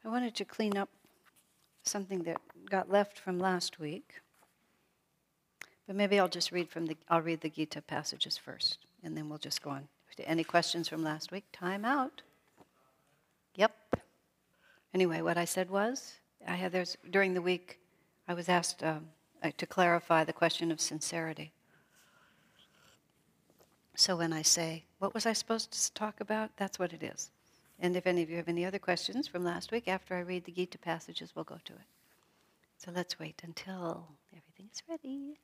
I wanted to clean up something that got left from last week. But maybe I'll just read the Gita passages first, and then we'll just go on. Any questions from last week? Time out. Yep. Anyway, what I said was, during the week, I was asked to clarify the question of sincerity. So when I say, what was I supposed to talk about? That's what it is. And if any of you have any other questions from last week, after I read the Gita passages, we'll go to it. So let's wait until everything is ready.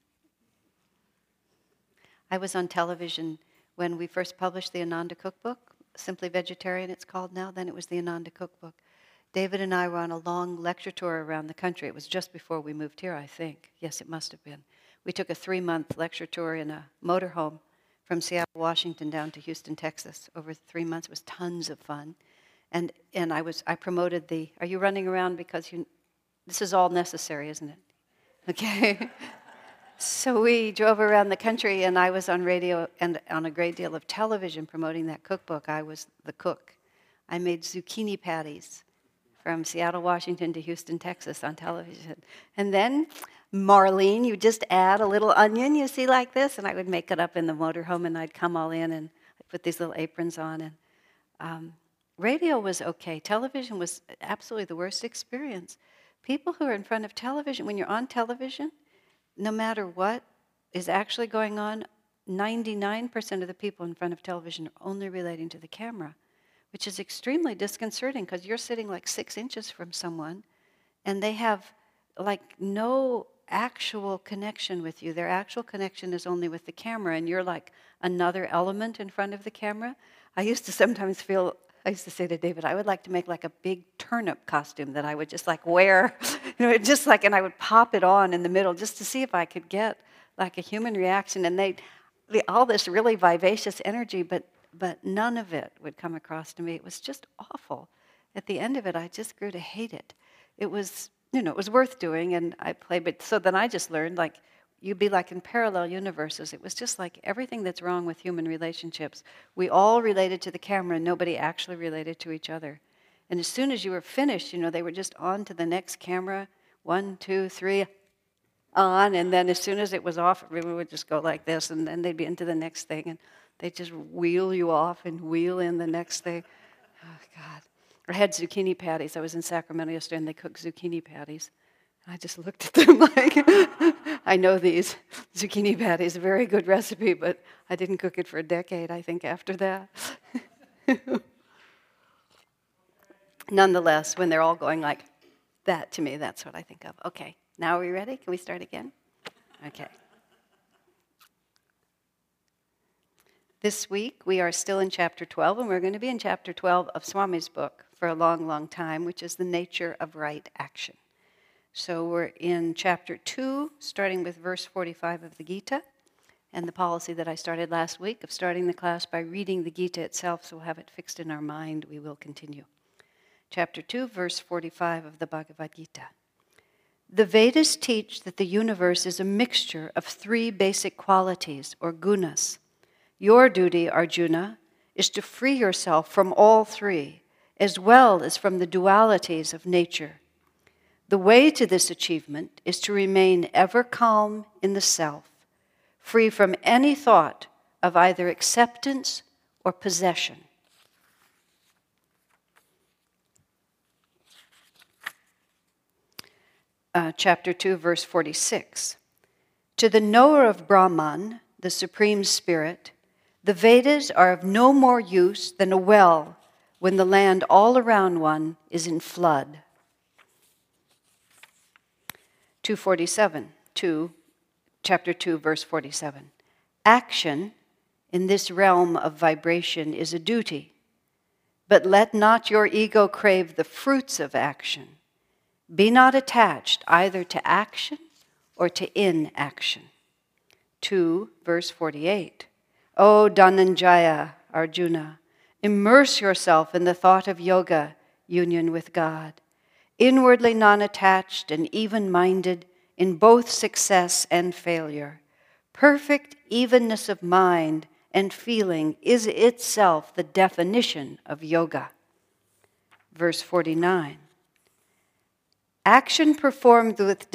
I was on television when we first published the Ananda Cookbook, Simply Vegetarian it's called now, then it was the Ananda Cookbook. David and I were on a long lecture tour around the country. It was just before we moved here, I think. Yes, it must have been. We took a 3-month lecture tour in a motorhome from Seattle, Washington, down to Houston, Texas. Over 3 months, it was tons of fun. And I promoted are you running around because this is all necessary, isn't it? Okay. So we drove around the country, and I was on radio and on a great deal of television promoting that cookbook. I was the cook. I made zucchini patties from Seattle, Washington to Houston, Texas on television. And then, Marlene, you just add a little onion, you see, like this, and I would make it up in the motorhome, and I'd come all in, and I'd put these little aprons on. And radio was okay. Television was absolutely the worst experience. People who are in front of television, when you're on television, no matter what is actually going on, 99% of the people in front of television are only relating to the camera, which is extremely disconcerting because you're sitting like 6 inches from someone and they have like no actual connection with you. Their actual connection is only with the camera, and you're like another element in front of the camera. I used to say to David, I would like to make like a big turnip costume that I would just like wear, and I would pop it on in the middle just to see if I could get like a human reaction. And all this really vivacious energy, but none of it would come across to me. It was just awful. At the end of it, I just grew to hate it. It was, it was worth doing, and I played. But so then I just learned, like, you'd be like in parallel universes. It was just like everything that's wrong with human relationships. We all related to the camera, and nobody actually related to each other. And as soon as you were finished, they were just on to the next camera. 1, 2, 3, on. And then as soon as it was off, everyone would just go like this, and then they'd be into the next thing, and they'd just wheel you off and wheel in the next thing. Oh, God. I had zucchini patties. I was in Sacramento yesterday, and they cooked zucchini patties. I just looked at them like, I know these zucchini patties, a very good recipe, but I didn't cook it for a decade, I think, after that. Nonetheless, when they're all going like that to me, that's what I think of. Okay, now are we ready? Can we start again? Okay. This week, we are still in chapter 12, and we're going to be in chapter 12 of Swami's book for a long, long time, which is The Nature of Right Action. So we're in chapter 2, starting with verse 45 of the Gita, and the policy that I started last week of starting the class by reading the Gita itself, so we'll have it fixed in our mind. We will continue. Chapter 2, verse 45 of the Bhagavad Gita. The Vedas teach that the universe is a mixture of 3 basic qualities, or gunas. Your duty, Arjuna, is to free yourself from all 3, as well as from the dualities of nature. The way to this achievement is to remain ever calm in the self, free from any thought of either acceptance or possession. Chapter 2, verse 46. To the knower of Brahman, the Supreme Spirit, the Vedas are of no more use than a well when the land all around one is in flood. 247, chapter 2, verse 47. Action in this realm of vibration is a duty, but let not your ego crave the fruits of action. Be not attached either to action or to inaction. 2, verse 48. O Dhananjaya, Arjuna, immerse yourself in the thought of yoga, union with God. Inwardly non-attached and even-minded in both success and failure. Perfect evenness of mind and feeling is itself the definition of yoga. Verse 49. Action performed with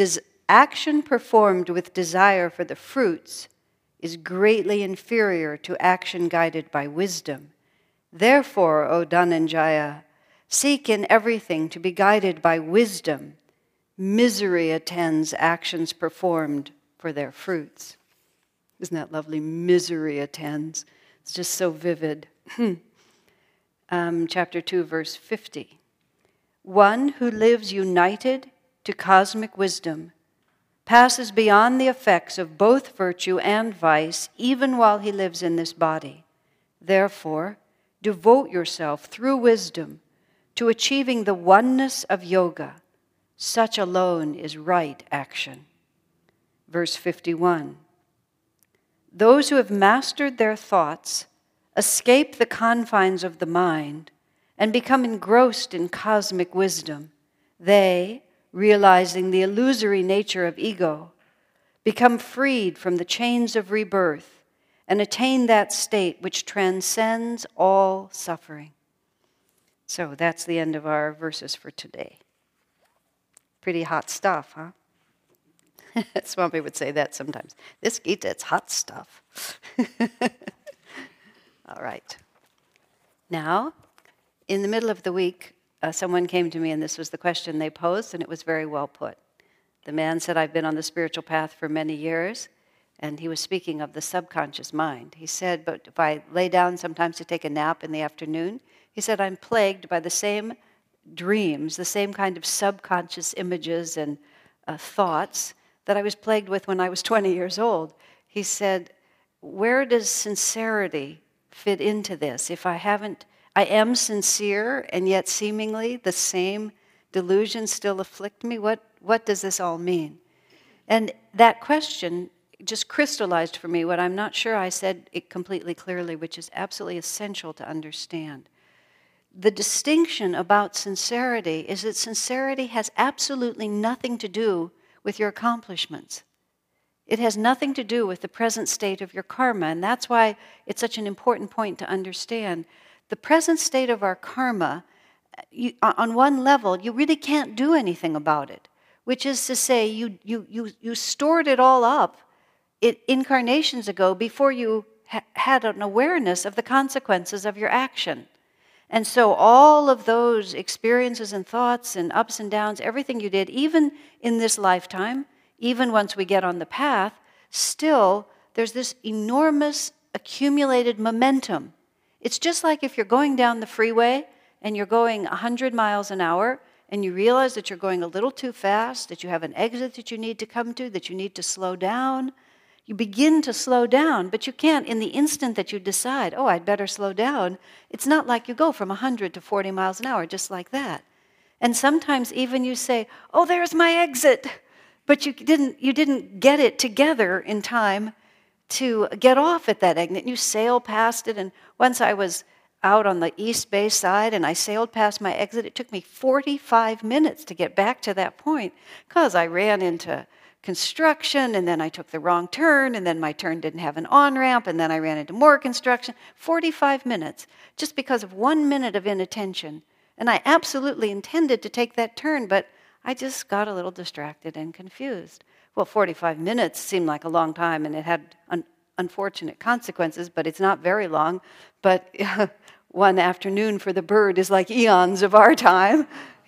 desire for the fruits is greatly inferior to action guided by wisdom. Therefore, O Dhananjaya, seek in everything to be guided by wisdom. Misery attends actions performed for their fruits. Isn't that lovely? Misery attends. It's just so vivid. Chapter 2, verse 50. One who lives united to cosmic wisdom passes beyond the effects of both virtue and vice, even while he lives in this body. Therefore, devote yourself through wisdom to achieving the oneness of yoga. Such alone is right action. Verse 51. Those who have mastered their thoughts escape the confines of the mind and become engrossed in cosmic wisdom. They, realizing the illusory nature of ego, become freed from the chains of rebirth and attain that state which transcends all suffering. So that's the end of our verses for today. Pretty hot stuff, huh? Swami would say that sometimes. This Gita, it's hot stuff. All right. Now, in the middle of the week, someone came to me, and this was the question they posed, and it was very well put. The man said, I've been on the spiritual path for many years, and he was speaking of the subconscious mind. He said, but if I lay down sometimes to take a nap in the afternoon, he said, I'm plagued by the same dreams, the same kind of subconscious images and thoughts that I was plagued with when I was 20 years old. He said, where does sincerity fit into this? If I am sincere, and yet seemingly the same delusions still afflict me, what does this all mean? And that question just crystallized for me what I'm not sure I said it completely clearly, which is absolutely essential to understand. The distinction about sincerity is that sincerity has absolutely nothing to do with your accomplishments. It has nothing to do with the present state of your karma, and that's why it's such an important point to understand. The present state of our karma, on one level, you really can't do anything about it, which is to say you stored it all up incarnations ago before you had an awareness of the consequences of your action. And so all of those experiences and thoughts and ups and downs, everything you did, even in this lifetime, even once we get on the path, still there's this enormous accumulated momentum. It's just like if you're going down the freeway and you're going 100 miles an hour and you realize that you're going a little too fast, that you have an exit that you need to come to, that you need to slow down. You begin to slow down, but you can't in the instant that you decide, oh, I'd better slow down. It's not like you go from 100 to 40 miles an hour just like that. And sometimes even you say, oh, there's my exit, but you didn't get it together in time to get off at that exit. You sail past it, and once I was out on the East Bay side and I sailed past my exit, it took me 45 minutes to get back to that point because I ran into construction, and then I took the wrong turn, and then my turn didn't have an on-ramp, and then I ran into more construction. 45 minutes, just because of 1 minute of inattention. And I absolutely intended to take that turn, but I just got a little distracted and confused. Well, 45 minutes seemed like a long time, and it had unfortunate consequences, but it's not very long. But one afternoon for the bird is like eons of our time,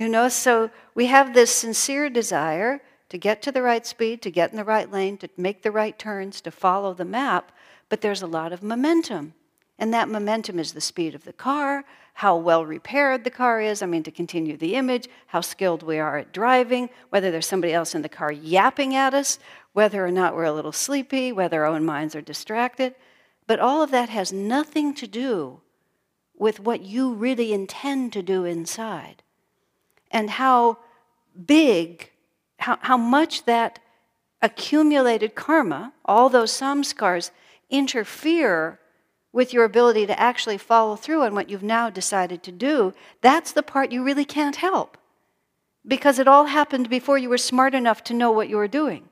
So we have this sincere desire to get to the right speed, to get in the right lane, to make the right turns, to follow the map, but there's a lot of momentum. And that momentum is the speed of the car, how well repaired the car is, to continue the image, how skilled we are at driving, whether there's somebody else in the car yapping at us, whether or not we're a little sleepy, whether our own minds are distracted. But all of that has nothing to do with what you really intend to do inside. And how big, how much that accumulated karma, all those samskars, interfere with your ability to actually follow through on what you've now decided to do. That's the part you really can't help, because it all happened before you were smart enough to know what you were doing.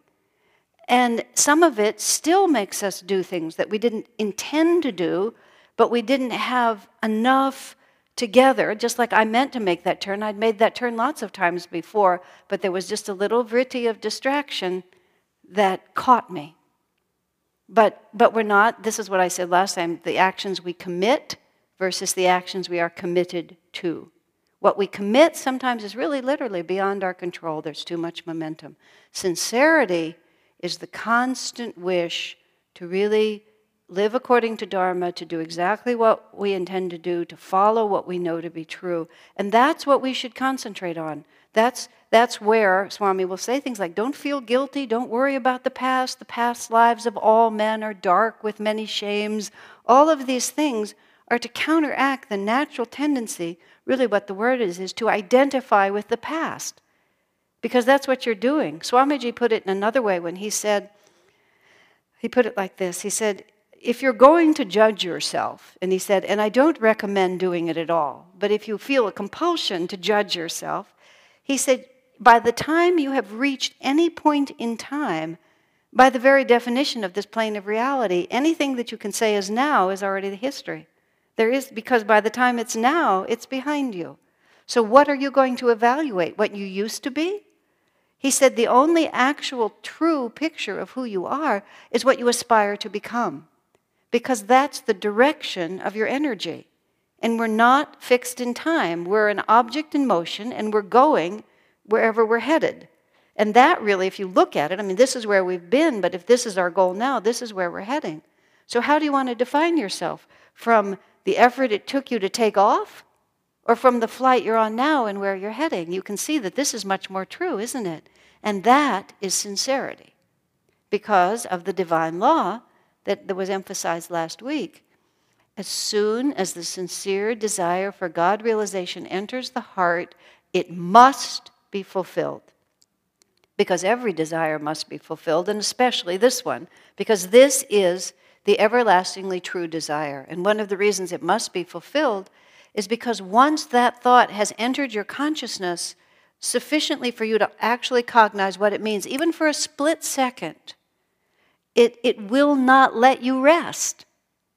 And some of it still makes us do things that we didn't intend to do, but we didn't have enough together, just like I meant to make that turn. I'd made that turn lots of times before, but there was just a little vritti of distraction that caught me. But we're not, this is what I said last time, the actions we commit versus the actions we are committed to. What we commit sometimes is really literally beyond our control. There's too much momentum. Sincerity is the constant wish to really live according to Dharma, to do exactly what we intend to do, to follow what we know to be true. And that's what we should concentrate on. That's where Swami will say things like, don't feel guilty, don't worry about the past lives of all men are dark with many shames. All of these things are to counteract the natural tendency, really what the word is to identify with the past. Because that's what you're doing. Swamiji put it in another way when he put it like this, he said, if you're going to judge yourself, and he said, and I don't recommend doing it at all, but if you feel a compulsion to judge yourself, he said, by the time you have reached any point in time, by the very definition of this plane of reality, anything that you can say is now is already the history. There is, because by the time it's now, it's behind you. So what are you going to evaluate? What you used to be? He said the only actual true picture of who you are is what you aspire to become. Because that's the direction of your energy. And we're not fixed in time. We're an object in motion, and we're going wherever we're headed. And that really, if you look at it, I mean, this is where we've been, but if this is our goal now, this is where we're heading. So how do you want to define yourself? From the effort it took you to take off, or from the flight you're on now and where you're heading? You can see that this is much more true, isn't it? And that is sincerity. Because of the divine law that was emphasized last week. As soon as the sincere desire for God realization enters the heart, it must be fulfilled. Because every desire must be fulfilled, and especially this one, because this is the everlastingly true desire. And one of the reasons it must be fulfilled is because once that thought has entered your consciousness sufficiently for you to actually cognize what it means, even for a split second, it will not let you rest.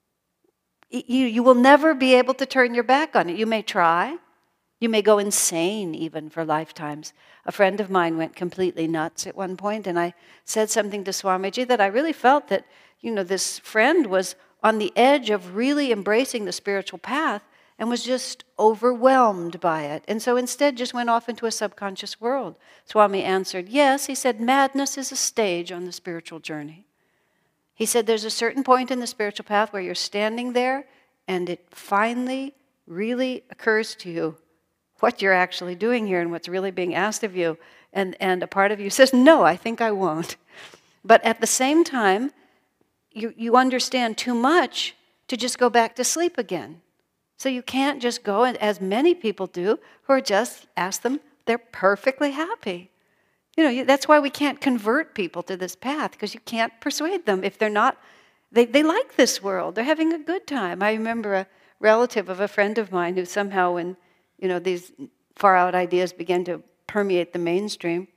You will never be able to turn your back on it. You may try. You may go insane even for lifetimes. A friend of mine went completely nuts at one point, and I said something to Swamiji that I really felt that, this friend was on the edge of really embracing the spiritual path and was just overwhelmed by it. And so instead just went off into a subconscious world. Swami answered, yes, he said, madness is a stage on the spiritual journey. He said there's a certain point in the spiritual path where you're standing there and it finally really occurs to you what you're actually doing here and what's really being asked of you. And a part of you says, no, I think I won't. But at the same time, you understand too much to just go back to sleep again. So you can't just go, as many people do, who are just, ask them, they're perfectly happy. That's why we can't convert people to this path, because you can't persuade them if they're not, they like this world. They're having a good time. I remember a relative of a friend of mine who somehow, when these far-out ideas began to permeate the mainstream,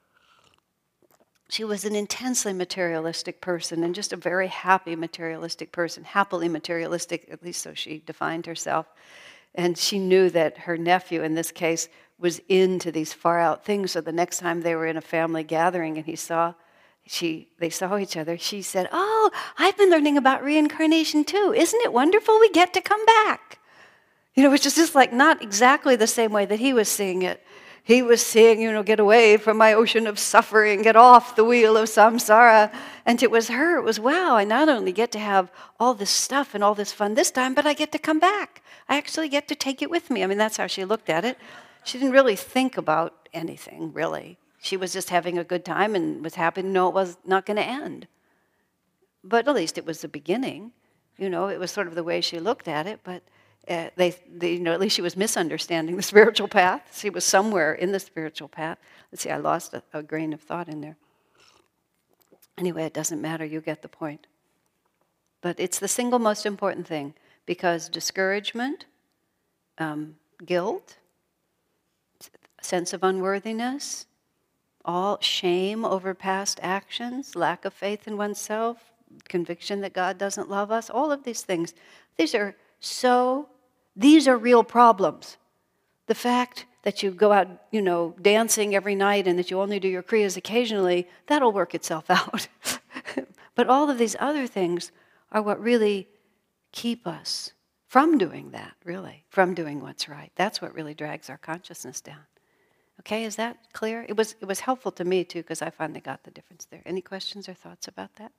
she was an intensely materialistic person and just a very happy materialistic person, happily materialistic, at least so she defined herself. And she knew that her nephew, in this case, was into these far-out things. So the next time they were in a family gathering and they saw each other, she said, oh, I've been learning about reincarnation too. Isn't it wonderful we get to come back? Which is just like not exactly the same way that he was seeing it. He was seeing, get away from my ocean of suffering, get off the wheel of samsara. And it was her, it was, wow, I not only get to have all this stuff and all this fun this time, but I get to come back. I actually get to take it with me. I mean, that's how she looked at it. She didn't really think about anything, really. She was just having a good time and was happy to know it was not going to end. But at least it was the beginning. It was sort of the way she looked at it, but at least she was misunderstanding the spiritual path. She was somewhere in the spiritual path. Let's see, I lost a grain of thought in there. Anyway, it doesn't matter, you get the point. But it's the single most important thing, because discouragement, guilt, sense of unworthiness, all shame over past actions, lack of faith in oneself, conviction that God doesn't love us, all of these things, these are so These are real problems. The fact that you go out, dancing every night and that you only do your kriyas occasionally, that'll work itself out. But all of these other things are what really keep us from doing that, really, from doing what's right. That's what really drags our consciousness down. Okay, is that clear? It was helpful to me, too, because I finally got the difference there. Any questions or thoughts about that?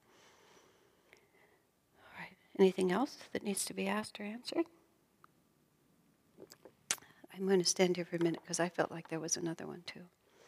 All right. Anything else that needs to be asked or answered? I'm going to stand here for a minute because I felt like there was another one, too.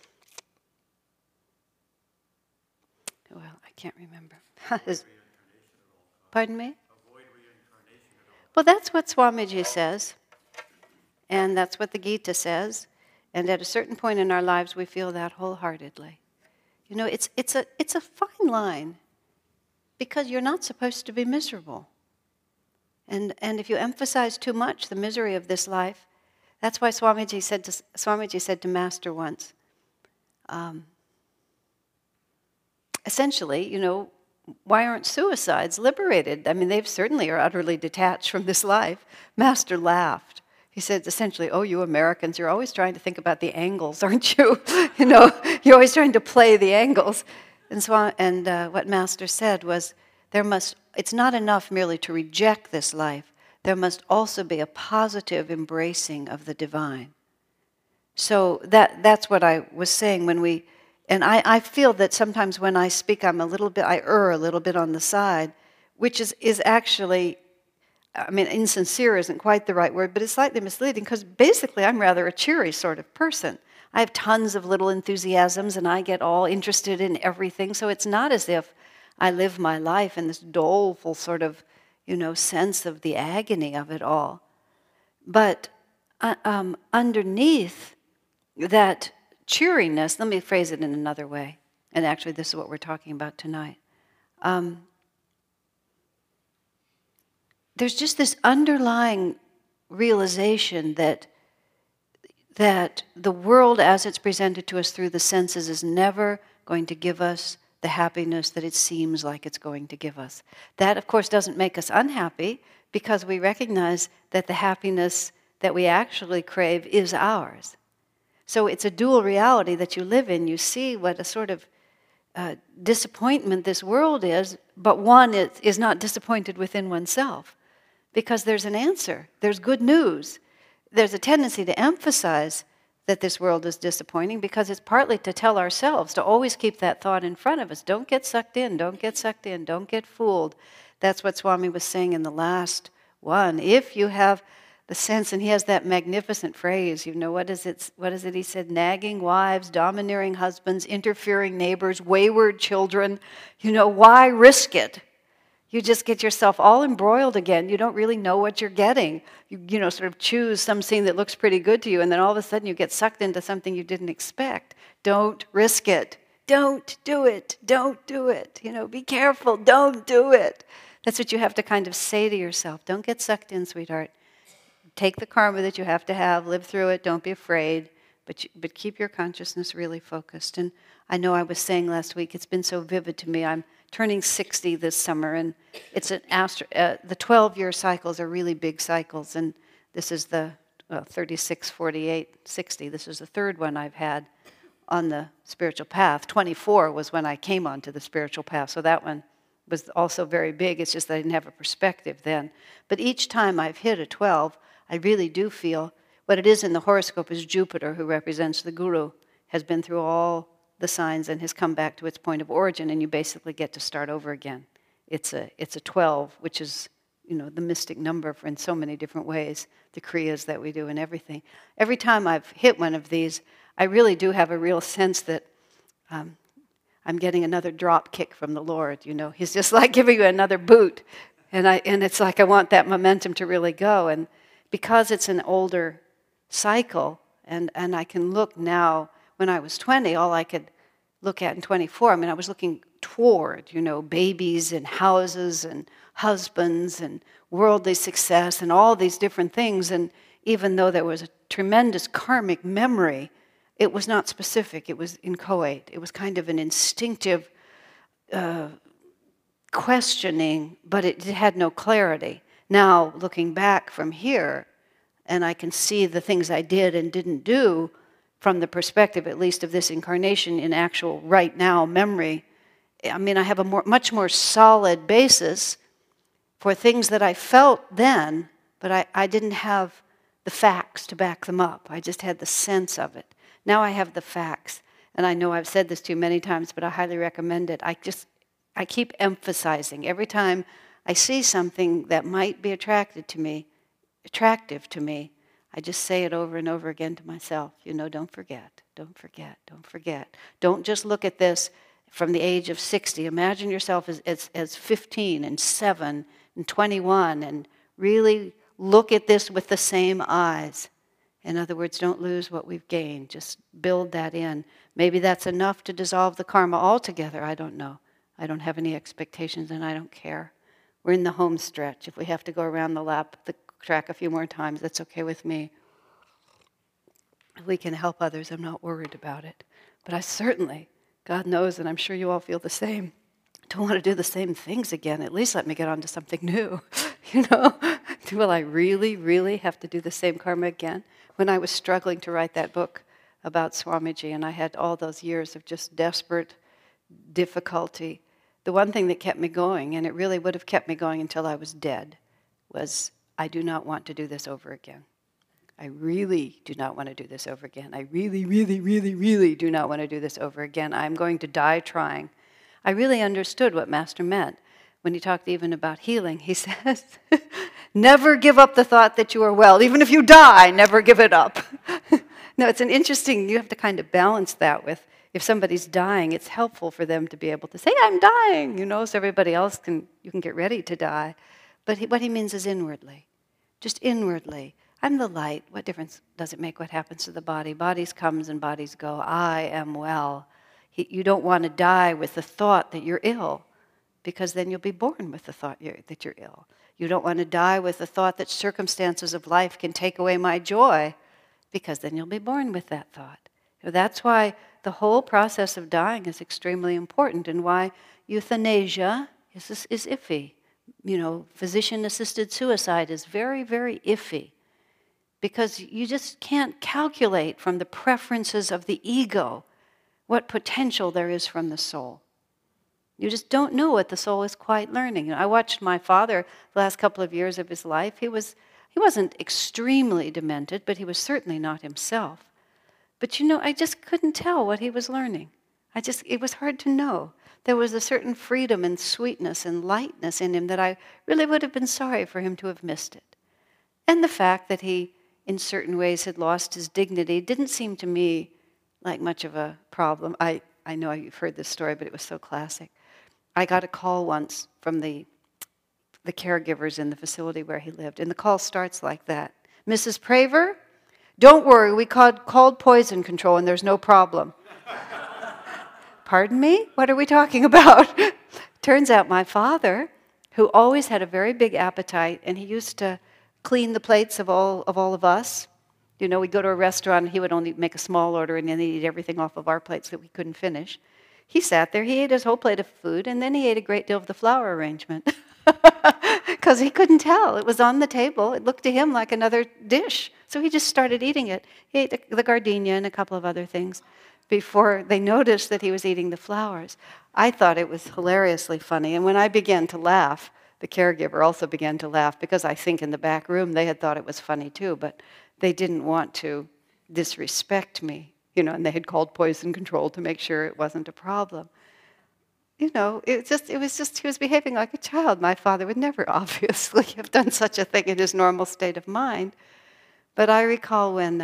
Well, I can't remember. Pardon me? Well, that's what Swamiji says, and that's what the Gita says, and at a certain point in our lives we feel that wholeheartedly. It's a fine line, because you're not supposed to be miserable. And if you emphasize too much the misery of this life, that's why Swamiji said to Master once, essentially, why aren't suicides liberated? I mean, they certainly are utterly detached from this life. Master laughed. He said, essentially, oh, you Americans, you're always trying to think about the angles, aren't you? You're always trying to play the angles. And what Master said was, it's not enough merely to reject this life. There must also be a positive embracing of the divine. So that's what I was saying when we... And I feel that sometimes when I speak, I err a little bit on the side, which is actually, insincere isn't quite the right word, but it's slightly misleading, because basically I'm rather a cheery sort of person. I have tons of little enthusiasms, and I get all interested in everything, so it's not as if I live my life in this doleful sort of, sense of the agony of it all. But underneath that cheeriness, let me phrase it in another way, and actually this is what we're talking about tonight. There's just this underlying realization that the world as it's presented to us through the senses is never going to give us the happiness that it seems like it's going to give us. That, of course, doesn't make us unhappy, because we recognize that the happiness that we actually crave is ours. So it's a dual reality that you live in. You see what a sort of disappointment this world is, but one is not disappointed within oneself, because there's an answer. There's good news. There's a tendency to emphasize that this world is disappointing, because it's partly to tell ourselves to always keep that thought in front of us. Don't get sucked in, don't get sucked in, don't get fooled. That's what Swami was saying in the last one. If you have the sense, and he has that magnificent phrase, what is it he said? Nagging wives, domineering husbands, interfering neighbors, wayward children. Why risk it? You just get yourself all embroiled again. You don't really know what you're getting. You sort of choose some scene that looks pretty good to you, and then all of a sudden you get sucked into something you didn't expect. Don't risk it. Don't do it. Don't do it. Be careful. Don't do it. That's what you have to kind of say to yourself. Don't get sucked in, sweetheart. Take the karma that you have to have, live through it, don't be afraid, but keep your consciousness really focused. And I know I was saying last week, it's been so vivid to me. I'm turning 60 this summer, and it's the 12-year cycles are really big cycles, and this is the 36, 48, 60. This is the third one I've had on the spiritual path. 24 was when I came onto the spiritual path, so that one was also very big. It's just that I didn't have a perspective then. But each time I've hit a 12, I really do feel what it is in the horoscope is Jupiter, who represents the guru, has been through all the signs and has come back to its point of origin, and you basically get to start over again. It's a 12, which is, the mystic number in so many different ways, the kriyas that we do and everything. Every time I've hit one of these, I really do have a real sense that I'm getting another drop kick from the Lord. He's just like giving you another boot, and it's like I want that momentum to really go. And because it's an older cycle, and I can look now, when I was 20, all I could look at in 24, I was looking toward, babies and houses and husbands and worldly success and all these different things. And even though there was a tremendous karmic memory, it was not specific. It was inchoate. It was kind of an instinctive questioning, but it had no clarity. Now, looking back from here, and I can see the things I did and didn't do from the perspective, at least, of this incarnation in actual right now memory, I mean, I have a much more solid basis for things that I felt then, but I didn't have the facts to back them up. I just had the sense of it. Now I have the facts, and I know I've said this to you many times, but I highly recommend it. I keep emphasizing every time I see something that might be attractive to me, I just say it over and over again to myself. Don't forget, don't forget, don't forget. Don't just look at this from the age of 60. Imagine yourself as 15 and 7 and 21 and really look at this with the same eyes. In other words, don't lose what we've gained. Just build that in. Maybe that's enough to dissolve the karma altogether. I don't know. I don't have any expectations, and I don't care. We're in the home stretch. If we have to go around the track a few more times, that's okay with me. If we can help others, I'm not worried about it. But I certainly, God knows, and I'm sure you all feel the same, don't want to do the same things again. At least let me get on to something new. Will I really, really have to do the same karma again? When I was struggling to write that book about Swamiji, and I had all those years of just desperate difficulty, the one thing that kept me going, and it really would have kept me going until I was dead, was I do not want to do this over again. I really do not want to do this over again. I really, really, really, really do not want to do this over again. I'm going to die trying. I really understood what Master meant when he talked even about healing. He says, never give up the thought that you are well. Even if you die, never give it up. No, it's you have to kind of balance that with, if somebody's dying, it's helpful for them to be able to say, I'm dying, so everybody else you can get ready to die. But what he means is inwardly, just inwardly. I'm the light. What difference does it make what happens to the body? Bodies comes and bodies go. I am well. You don't want to die with the thought that you're ill, because then you'll be born with the thought that you're ill. You don't want to die with the thought that circumstances of life can take away my joy, because then you'll be born with that thought. That's why the whole process of dying is extremely important, and why euthanasia is iffy. Physician-assisted suicide is very, very iffy, because you just can't calculate from the preferences of the ego what potential there is from the soul. You just don't know what the soul is quite learning. I watched my father the last couple of years of his life. He wasn't extremely demented, but he was certainly not himself. But I just couldn't tell what he was learning. It was hard to know. There was a certain freedom and sweetness and lightness in him that I really would have been sorry for him to have missed it. And the fact that he, in certain ways, had lost his dignity didn't seem to me like much of a problem. I know you've heard this story, but it was so classic. I got a call once from the caregivers in the facility where he lived, and the call starts like that. Mrs. Praver, don't worry, we called poison control and there's no problem. Pardon me? What are we talking about? Turns out my father, who always had a very big appetite, and he used to clean the plates of all of us. We'd go to a restaurant and he would only make a small order and then he'd eat everything off of our plates that we couldn't finish. He sat there, he ate his whole plate of food, and then he ate a great deal of the flower arrangement. Because he couldn't tell. It was on the table. It looked to him like another dish. So he just started eating it. He ate the gardenia and a couple of other things before they noticed that he was eating the flowers. I thought it was hilariously funny. And when I began to laugh, the caregiver also began to laugh, because I think in the back room they had thought it was funny too, but they didn't want to disrespect me, and they had called poison control to make sure it wasn't a problem. It was just, he was behaving like a child. My father would never obviously have done such a thing in his normal state of mind. But I recall when,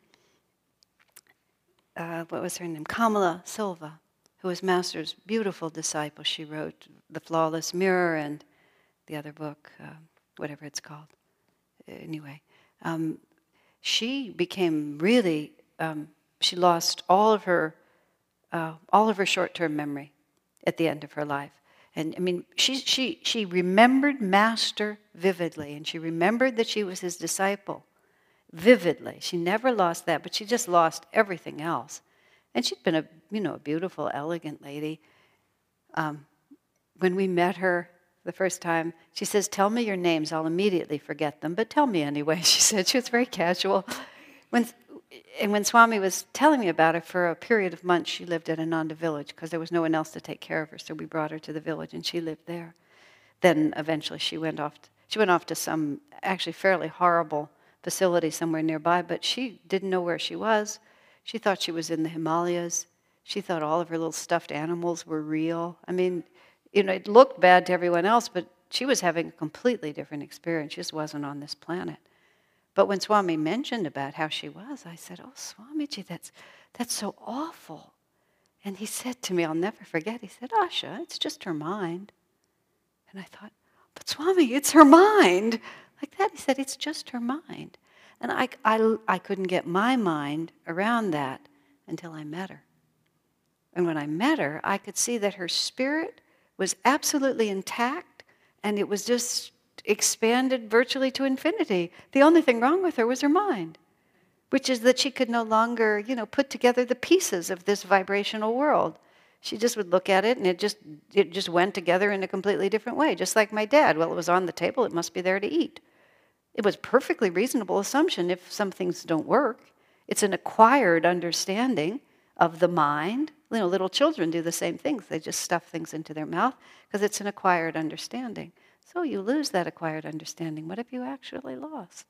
what was her name? Kamala Silva, who was Master's beautiful disciple. She wrote The Flawless Mirror and the other book, whatever it's called. Anyway, she became really, she lost all of her short-term memory at the end of her life. And I mean, she remembered Master vividly, and she remembered that she was his disciple vividly. She never lost that, but she just lost everything else. And she'd been a beautiful, elegant lady. When we met her, the first time. She says, tell me your names. I'll immediately forget them, but tell me anyway, she said. She was very casual. When Swami was telling me about her, for a period of months, she lived at Ananda village because there was no one else to take care of her, so we brought her to the village, and she lived there. Then eventually she went off to some actually fairly horrible facility somewhere nearby, but she didn't know where she was. She thought she was in the Himalayas. She thought all of her little stuffed animals were real. I mean, it looked bad to everyone else, but she was having a completely different experience. She just wasn't on this planet. But when Swami mentioned about how she was, I said, oh, Swamiji, that's so awful. And he said to me, I'll never forget, he said, Asha, it's just her mind. And I thought, but Swami, it's her mind. Like that, he said, it's just her mind. And I couldn't get my mind around that until I met her. And when I met her, I could see that her spirit was absolutely intact, and it was just expanded virtually to infinity. The only thing wrong with her was her mind, which is that she could no longer, put together the pieces of this vibrational world. She just would look at it, and it just went together in a completely different way, just like my dad. Well, it was on the table, it must be there to eat. It was a perfectly reasonable assumption if some things don't work. It's an acquired understanding of the mind. Little children do the same things. They just stuff things into their mouth because it's an acquired understanding. So you lose that acquired understanding. What have you actually lost?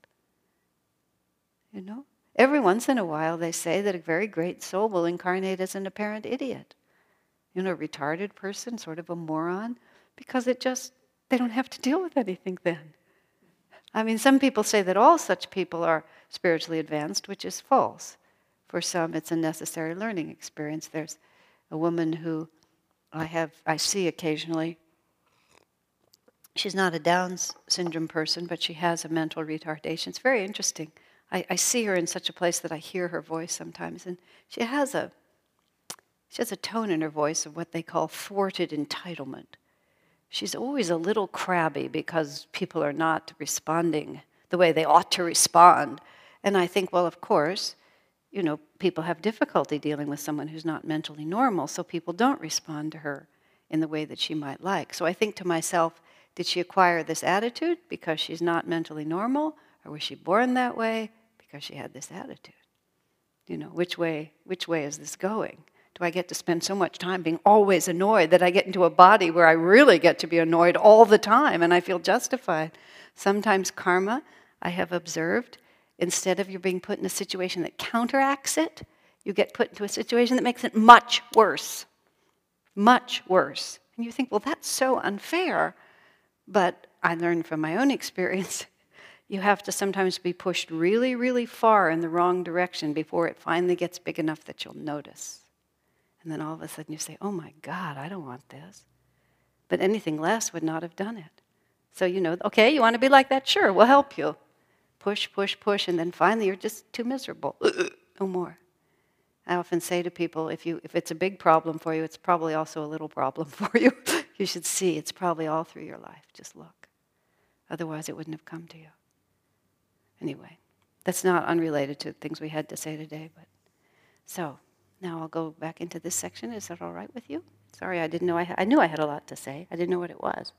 Every once in a while they say that a very great soul will incarnate as an apparent idiot. A retarded person, sort of a moron, because they don't have to deal with anything then. I mean, some people say that all such people are spiritually advanced, which is false. For some, it's a necessary learning experience. There's a woman who I see occasionally. She's not a Down syndrome person, but she has a mental retardation. It's very interesting. I see her in such a place that I hear her voice sometimes, and she has a tone in her voice of what they call thwarted entitlement. She's always a little crabby because people are not responding the way they ought to respond. And I think, well, of course, people have difficulty dealing with someone who's not mentally normal, so people don't respond to her in the way that she might like. So I think to myself, did she acquire this attitude because she's not mentally normal, or was she born that way because she had this attitude? Which way is this going? Do I get to spend so much time being always annoyed that I get into a body where I really get to be annoyed all the time and I feel justified? Sometimes karma, I have observed, instead of you being put in a situation that counteracts it, you get put into a situation that makes it much worse. Much worse. And you think, well, that's so unfair. But I learned from my own experience, you have to sometimes be pushed really, really far in the wrong direction before it finally gets big enough that you'll notice. And then all of a sudden you say, oh my God, I don't want this. But anything less would not have done it. So okay, you want to be like that? Sure, we'll help you. Push, push, push, and then finally you're just too miserable. No more. I often say to people, if it's a big problem for you, it's probably also a little problem for you. You should see it's probably all through your life. Just look. Otherwise it wouldn't have come to you. Anyway, that's not unrelated to things we had to say today. So now I'll go back into this section. Is that all right with you? Sorry, I didn't know I knew I had a lot to say. I didn't know what it was.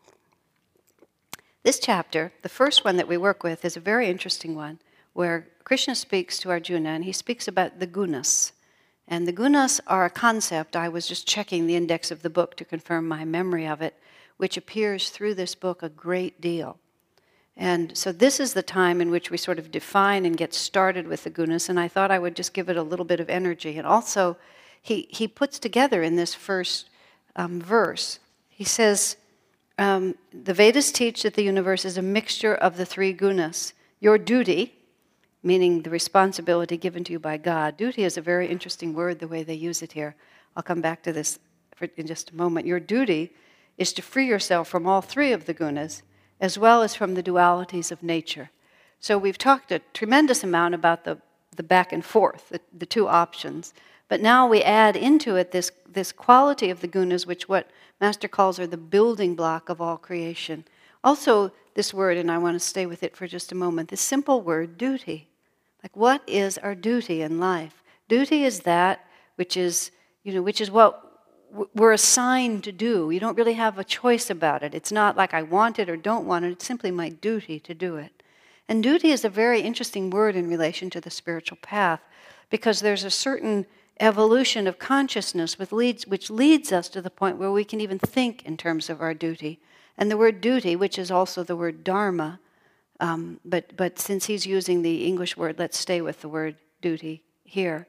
This chapter, the first one that we work with, is a very interesting one, where Krishna speaks to Arjuna, and he speaks about the gunas. And the gunas are a concept. I was just checking the index of the book to confirm my memory of it, which appears through this book a great deal. And so this is the time in which we sort of define and get started with the gunas, and I thought I would just give it a little bit of energy. And also, he puts together in this first verse, he says, the Vedas teach that the universe is a mixture of the three gunas. Your duty, meaning the responsibility given to you by God. Duty is a very interesting word, the way they use it here. I'll come back to this in just a moment. Your duty is to free yourself from all three of the gunas, as well as from the dualities of nature. So we've talked a tremendous amount about the back and forth, the two options. But now we add into it this quality of the gunas, which what Master calls are the building block of all creation. Also, this word, and I want to stay with it for just a moment, this simple word, duty. Like, what is our duty in life? Duty is that which is what we're assigned to do. You don't really have a choice about it. It's not like I want it or don't want it. It's simply my duty to do it. And duty is a very interesting word in relation to the spiritual path, because there's a certain evolution of consciousness which leads us to the point where we can even think in terms of our duty. And the word duty, which is also the word dharma, but since he's using the English word, let's stay with the word duty here.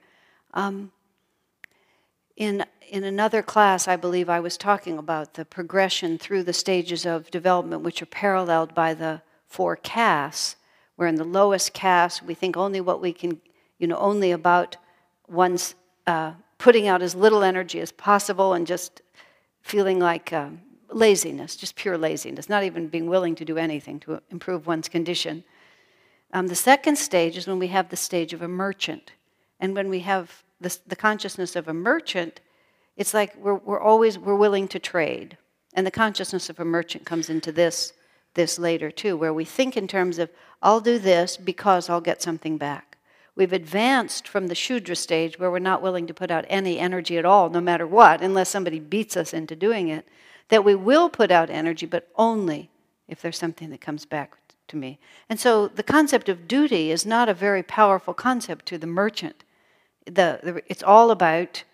In another class, I believe I was talking about the progression through the stages of development, which are paralleled by the 4 castes, where in the lowest caste we think only what we can, only about one's putting out as little energy as possible and just feeling like laziness, just pure laziness, not even being willing to do anything to improve one's condition. The second stage is when we have the stage of a merchant. And when we have the consciousness of a merchant, it's like we're willing to trade. And the consciousness of a merchant comes into this later too, where we think in terms of, I'll do this because I'll get something back. We've advanced from the Shudra stage, where we're not willing to put out any energy at all, no matter what, unless somebody beats us into doing it, that we will put out energy, but only if there's something that comes back to me. And so the concept of duty is not a very powerful concept to the merchant. It's all about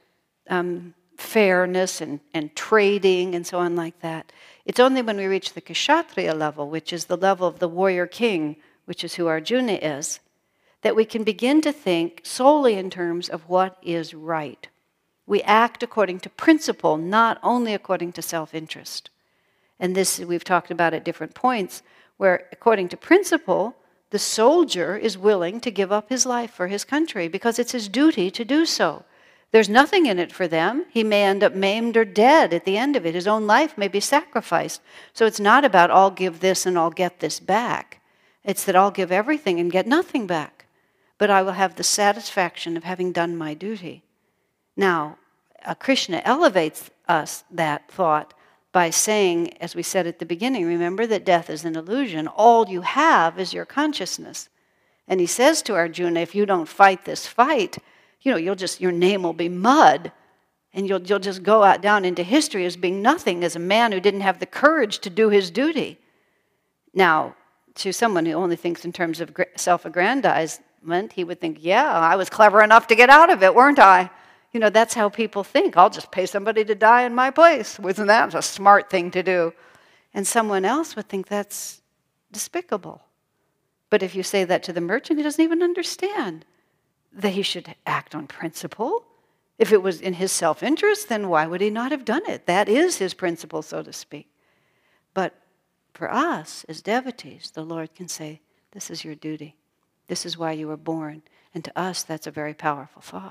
fairness and trading and so on like that. It's only when we reach the Kshatriya level, which is the level of the warrior king, which is who Arjuna is, that we can begin to think solely in terms of what is right. We act according to principle, not only according to self-interest. And this we've talked about at different points, where according to principle, the soldier is willing to give up his life for his country because it's his duty to do so. There's nothing in it for them. He may end up maimed or dead at the end of it. His own life may be sacrificed. So it's not about I'll give this and I'll get this back. It's that I'll give everything and get nothing back. But I will have the satisfaction of having done my duty. Now, Krishna elevates us, that thought, by saying, as we said at the beginning, remember that death is an illusion. All you have is your consciousness. And he says to Arjuna, if you don't fight this fight, your name will be mud, and you'll just go out down into history as being nothing, as a man who didn't have the courage to do his duty. Now, to someone who only thinks in terms of self-aggrandizement, he would think, yeah, I was clever enough to get out of it, weren't I? That's how people think. I'll just pay somebody to die in my place. Wasn't that a smart thing to do? And someone else would think that's despicable. But if you say that to the merchant, he doesn't even understand that he should act on principle. If it was in his self-interest, then why would he not have done it? That is his principle, so to speak. But for us, as devotees, the Lord can say, this is your duty. This is why you were born. And to us, that's a very powerful thought.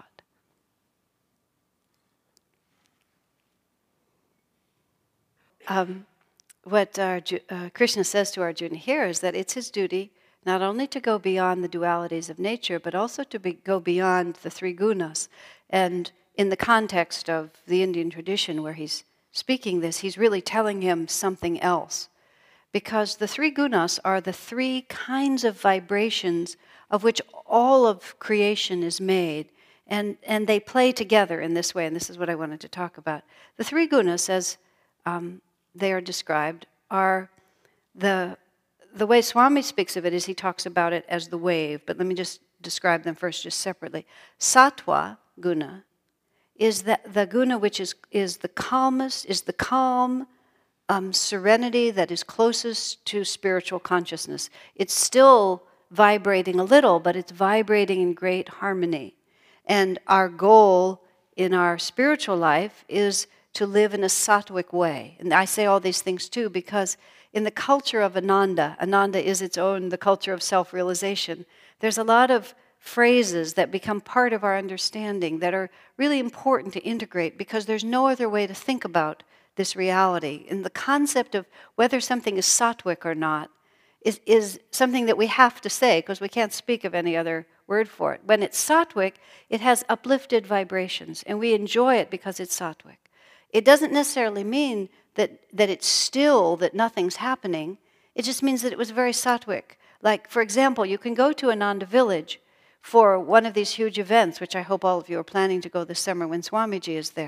What Krishna says to Arjuna here is that it's his duty not only to go beyond the dualities of nature, but also to go beyond the 3 gunas. And in the context of the Indian tradition where he's speaking this, he's really telling him something else. Because the 3 gunas are the 3 kinds of vibrations of which all of creation is made. And they play together in this way, and this is what I wanted to talk about. The 3 gunas, as they are described, are the way Swami speaks of it is he talks about it as the wave, but let me just describe them first just separately. Sattva guna is the guna which is the calmest, is the calm serenity that is closest to spiritual consciousness. It's still vibrating a little, but it's vibrating in great harmony. And our goal in our spiritual life is to live in a sattvic way. And I say all these things too because in the culture of Ananda is its own, the culture of self-realization, there's a lot of phrases that become part of our understanding that are really important to integrate because there's no other way to think about this reality. And the concept of whether something is sattvic or not is something that we have to say because we can't speak of any other word for it. When it's sattvic, it has uplifted vibrations, and we enjoy it because it's sattvic. It doesn't necessarily mean that it's still, that nothing's happening. It just means that it was very sattvic. Like, for example, you can go to Ananda Village for one of these huge events, which I hope all of you are planning to go this summer when Swamiji is there.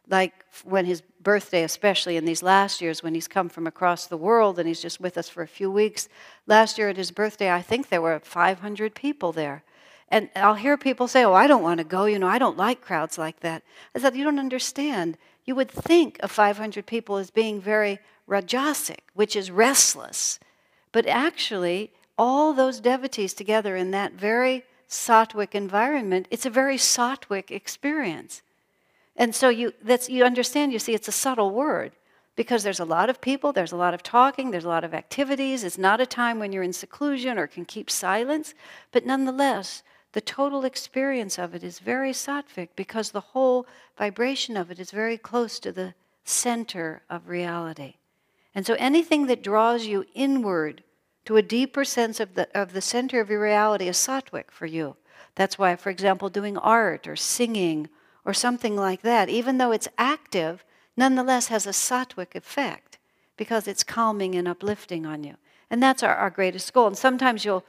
Like when his birthday, especially in these last years when he's come from across the world and he's just with us for a few weeks. Last year at his birthday, I think there were 500 people there. And I'll hear people say, oh, I don't want to go, I don't like crowds like that. I said, you don't understand. You would think of 500 people as being very rajasic, which is restless. But actually, all those devotees together in that very sattvic environment, it's a very sattvic experience. And so you understand, you see, it's a subtle word. Because there's a lot of people, there's a lot of talking, there's a lot of activities. It's not a time when you're in seclusion or can keep silence. But nonetheless, the total experience of it is very sattvic because the whole vibration of it is very close to the center of reality. And so anything that draws you inward to a deeper sense of the center of your reality is sattvic for you. That's why, for example, doing art or singing or something like that, even though it's active, nonetheless has a sattvic effect because it's calming and uplifting on you. And that's our greatest goal. And sometimes you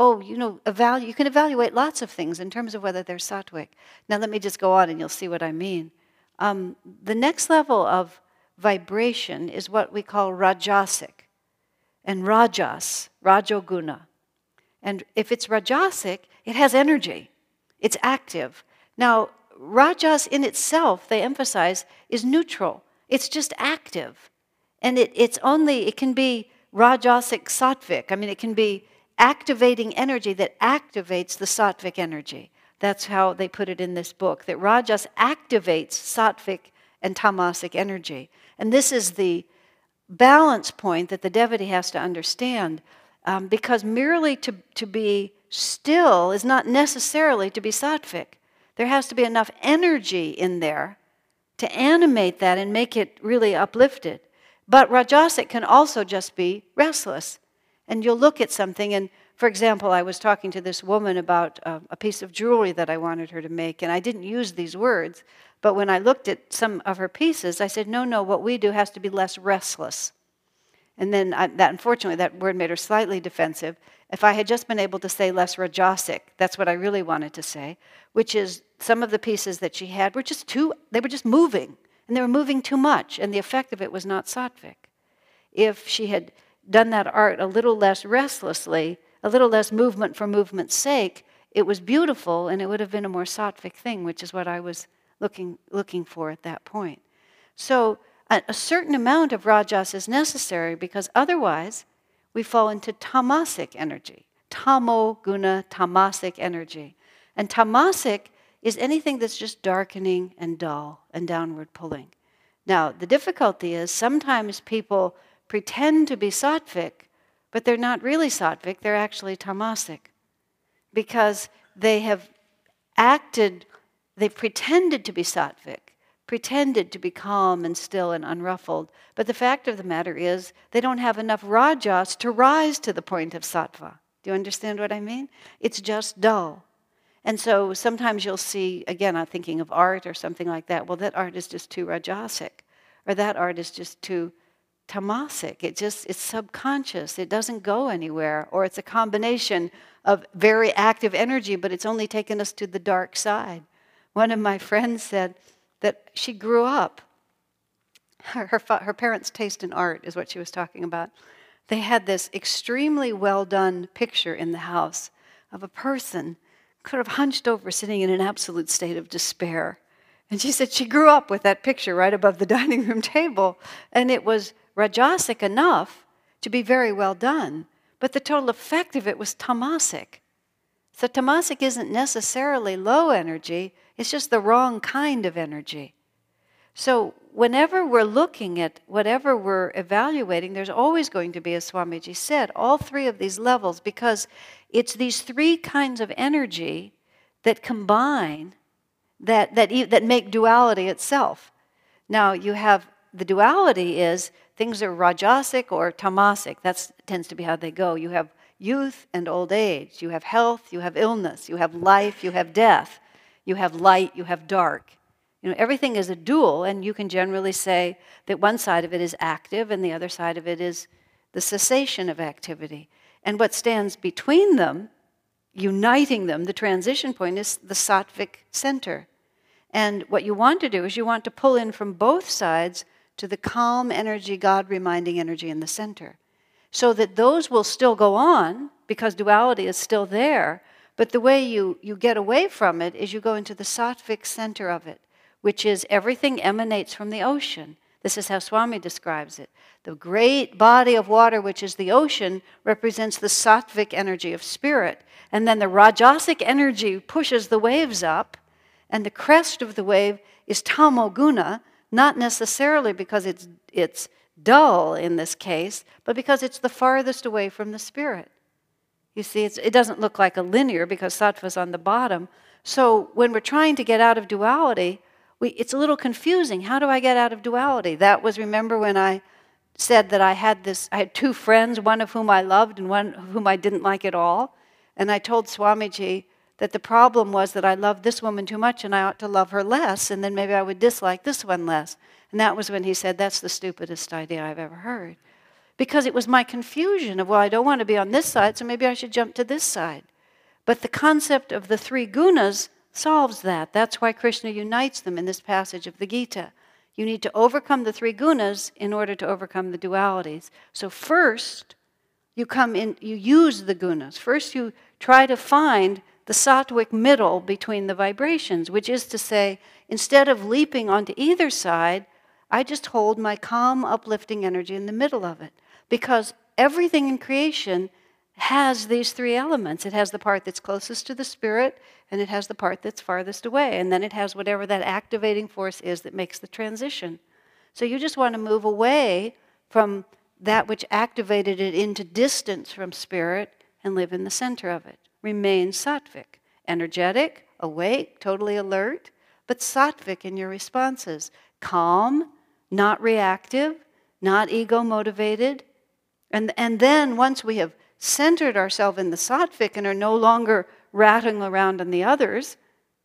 can evaluate lots of things in terms of whether they're sattvic. Now let me just go on and you'll see what I mean. The next level of vibration is what we call rajasic. And rajas, rajoguna. And if it's rajasic, it has energy. It's active. Now, rajas in itself, they emphasize, is neutral. It's just active. And it can be rajasic sattvic. I mean, it can be activating energy that activates the sattvic energy. That's how they put it in this book, that rajas activates sattvic and tamasic energy. And this is the balance point that the devotee has to understand, because merely to be still is not necessarily to be sattvic. There has to be enough energy in there to animate that and make it really uplifted. But rajasic can also just be restless. And you'll look at something, and for example, I was talking to this woman about a piece of jewelry that I wanted her to make, and I didn't use these words, but when I looked at some of her pieces, I said, no, what we do has to be less restless. And then unfortunately, that word made her slightly defensive. If I had just been able to say less rajasic, that's what I really wanted to say, which is some of the pieces that she had were just moving, and they were moving too much, and the effect of it was not sattvic. If she had done that art a little less restlessly, a little less movement for movement's sake, it was beautiful, and it would have been a more sattvic thing, which is what I was looking for at that point. So a certain amount of rajas is necessary because otherwise we fall into tamasic energy. Tamo guna, tamasic energy. And tamasic is anything that's just darkening and dull and downward pulling. Now, the difficulty is sometimes people pretend to be sattvic, but they're not really sattvic, they're actually tamasic. Because they've pretended to be sattvic, pretended to be calm and still and unruffled. But the fact of the matter is they don't have enough rajas to rise to the point of sattva. Do you understand what I mean? It's just dull. And so sometimes you'll see, again, I'm thinking of art or something like that, well, that art is just too rajasic, or that art is just too tamasic. It's subconscious. It doesn't go anywhere. Or it's a combination of very active energy, but it's only taken us to the dark side. One of my friends said that she grew up, her parents' taste in art is what she was talking about. They had this extremely well-done picture in the house of a person sort of hunched over, sitting in an absolute state of despair. And she said she grew up with that picture right above the dining room table, and it was rajasic enough to be very well done, but the total effect of it was tamasic. So tamasic isn't necessarily low energy, it's just the wrong kind of energy. So whenever we're looking at whatever we're evaluating, there's always going to be, as Swamiji said, all three of these levels, because it's these three kinds of energy that combine, that make duality itself. Now, you have the duality is things are rajasic or tamasic. That tends to be how they go. You have youth and old age. You have health, you have illness. You have life, you have death. You have light, you have dark. Everything is a dual, and you can generally say that one side of it is active and the other side of it is the cessation of activity. And what stands between them, uniting them, the transition point, is the sattvic center. And what you want to do is you want to pull in from both sides to the calm energy, God-reminding energy in the center, so that those will still go on because duality is still there. But the way you get away from it is you go into the sattvic center of it, which is everything emanates from the ocean. This is how Swami describes it. The great body of water, which is the ocean, represents the sattvic energy of spirit. And then the rajasic energy pushes the waves up, and the crest of the wave is tamoguna, not necessarily because it's dull in this case, but because it's the farthest away from the spirit. You see, it doesn't look like a linear because sattva's on the bottom. So when we're trying to get out of duality, it's a little confusing. How do I get out of duality? That was, remember when I said that I had two friends, one of whom I loved and one of whom I didn't like at all. And I told Swamiji that the problem was that I loved this woman too much and I ought to love her less, and then maybe I would dislike this one less. And that was when he said, that's the stupidest idea I've ever heard. Because it was my confusion of, well, I don't want to be on this side, so maybe I should jump to this side. But the concept of the three gunas solves that. That's why Krishna unites them in this passage of the Gita. You need to overcome the three gunas in order to overcome the dualities. So first, you use the gunas. First, you try to find the sattvic middle between the vibrations, which is to say, instead of leaping onto either side, I just hold my calm, uplifting energy in the middle of it. Because everything in creation has these three elements. It has the part that's closest to the spirit, and it has the part that's farthest away, and then it has whatever that activating force is that makes the transition. So you just want to move away from that which activated it into distance from spirit and live in the center of it. Remain sattvic, energetic, awake, totally alert, but sattvic in your responses. Calm, not reactive, not ego-motivated. And then once we have centered ourselves in the sattvic and are no longer rattling around on the others,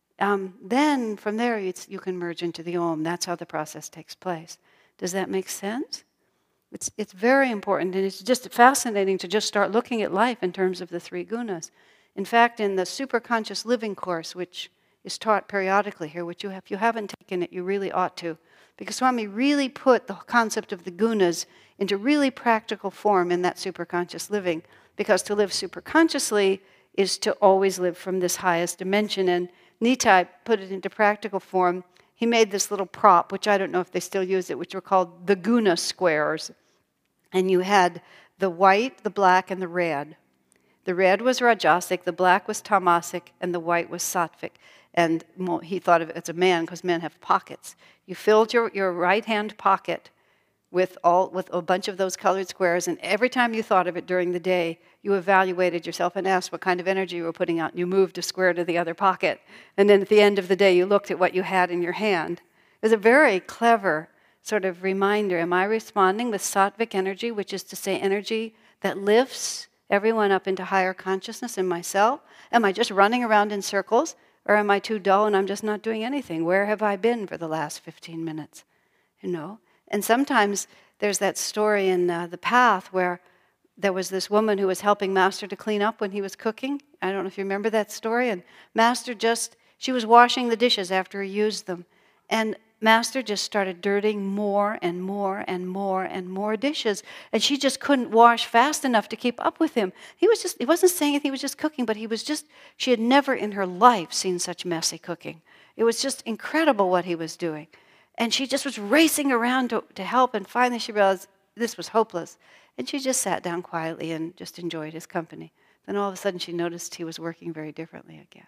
then from there you can merge into the Om. That's how the process takes place. Does that make sense? It's very important, and it's just fascinating to just start looking at life in terms of the three gunas. In fact, in the Superconscious Living course, which is taught periodically here, which if you haven't taken it, you really ought to, because Swami really put the concept of the gunas into really practical form in that superconscious living, because to live superconsciously is to always live from this highest dimension. And Nitai put it into practical form. He made this little prop, which I don't know if they still use it, which were called the guna squares. And you had the white, the black, and the red. The red was rajasic, the black was tamasic, and the white was sattvic. And he thought of it as a man, because men have pockets. You filled your right-hand pocket with a bunch of those colored squares, and every time you thought of it during the day, you evaluated yourself and asked what kind of energy you were putting out, and you moved a square to the other pocket. And then at the end of the day, you looked at what you had in your hand. It was a very clever sort of reminder. Am I responding with sattvic energy, which is to say energy that lifts everyone up into higher consciousness in myself? Am I just running around in circles? Or am I too dull and I'm just not doing anything? Where have I been for the last 15 minutes? You know? And sometimes there's that story in The Path where there was this woman who was helping Master to clean up when he was cooking. I don't know if you remember that story. And Master she was washing the dishes after he used them. And Master just started dirtying more and more and more and more dishes. And she just couldn't wash fast enough to keep up with him. He wasn't saying anything, he was just cooking, but she had never in her life seen such messy cooking. It was just incredible what he was doing. And she just was racing around to help, and finally she realized this was hopeless. And she just sat down quietly and just enjoyed his company. Then all of a sudden she noticed he was working very differently again.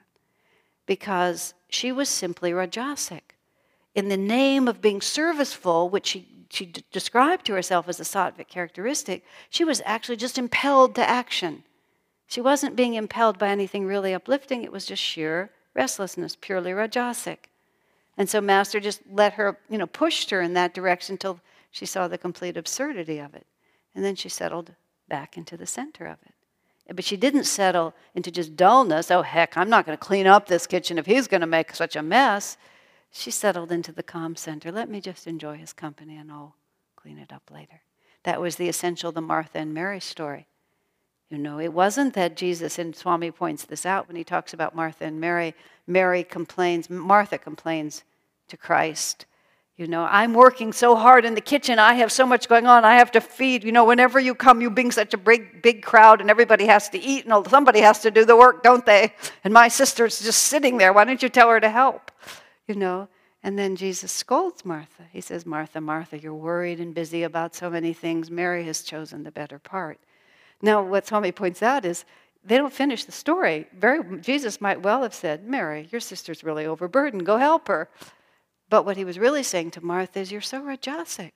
Because she was simply rajasic. In the name of being serviceful, which she described to herself as a sattvic characteristic, she was actually just impelled to action. She wasn't being impelled by anything really uplifting. It was just sheer restlessness, purely rajasic. And so Master just let her, pushed her in that direction until she saw the complete absurdity of it. And then she settled back into the center of it. But she didn't settle into just dullness. Oh, heck, I'm not going to clean up this kitchen if he's going to make such a mess. She settled into the calm center. Let me just enjoy his company and I'll clean it up later. That was the essential, the Martha and Mary story. It wasn't that Jesus, and Swami points this out when he talks about Martha and Mary, Martha complains to Christ. I'm working so hard in the kitchen. I have so much going on. I have to feed. Whenever you come, you bring such a big crowd, and everybody has to eat, and somebody has to do the work, don't they? And my sister's just sitting there. Why don't you tell her to help? And then Jesus scolds Martha. He says, Martha, Martha, you're worried and busy about so many things. Mary has chosen the better part. Now, what Swami points out is they don't finish the story. Jesus might well have said, Mary, your sister's really overburdened. Go help her. But what he was really saying to Martha is, you're so rajasic.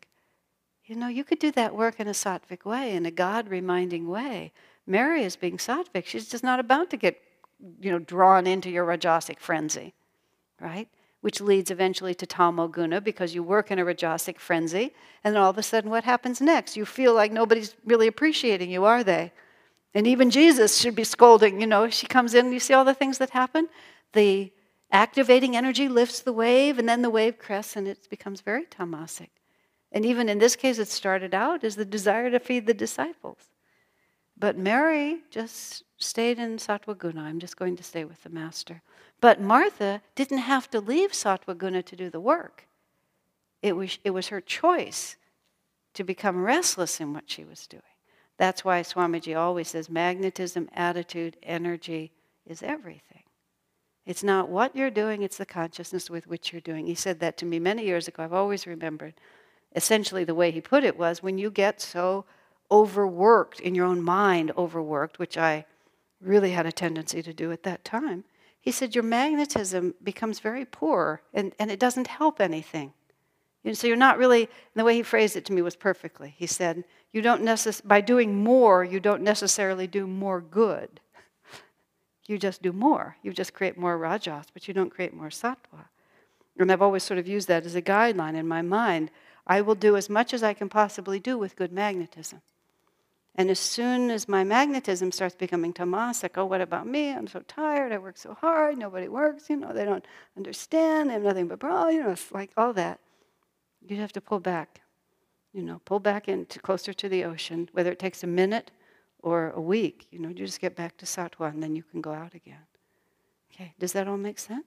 You could do that work in a sattvic way, in a God-reminding way. Mary is being sattvic. She's just not about to get, drawn into your rajasic frenzy, right? Which leads eventually to tamo guna, because you work in a rajasic frenzy, and then all of a sudden what happens next? You feel like nobody's really appreciating you, are they? And even Jesus should be scolding, She comes in, you see all the things that happen? The activating energy lifts the wave, and then the wave crests, and it becomes very tamasic. And even in this case, it started out as the desire to feed the disciples. But Mary just stayed in Sattva Guna. I'm just going to stay with the Master. But Martha didn't have to leave Sattva Guna to do the work. It was her choice to become restless in what she was doing. That's why Swamiji always says magnetism, attitude, energy is everything. It's not what you're doing, it's the consciousness with which you're doing. He said that to me many years ago. I've always remembered. Essentially, the way he put it was, when you get so overworked, in your own mind overworked, which I really had a tendency to do at that time, he said your magnetism becomes very poor, and it doesn't help anything. So you're not really, and the way he phrased it to me was perfectly. He said, by doing more, you don't necessarily do more good. You just do more. You just create more rajas, but you don't create more sattva. And I've always sort of used that as a guideline in my mind. I will do as much as I can possibly do with good magnetism. And as soon as my magnetism starts becoming tamasic, oh, what about me? I'm so tired. I work so hard. Nobody works. They don't understand. They have nothing but problems. It's like all that. You have to pull back. Pull back into closer to the ocean, whether it takes a minute or a week. You just get back to sattva, and then you can go out again. Okay, does that all make sense?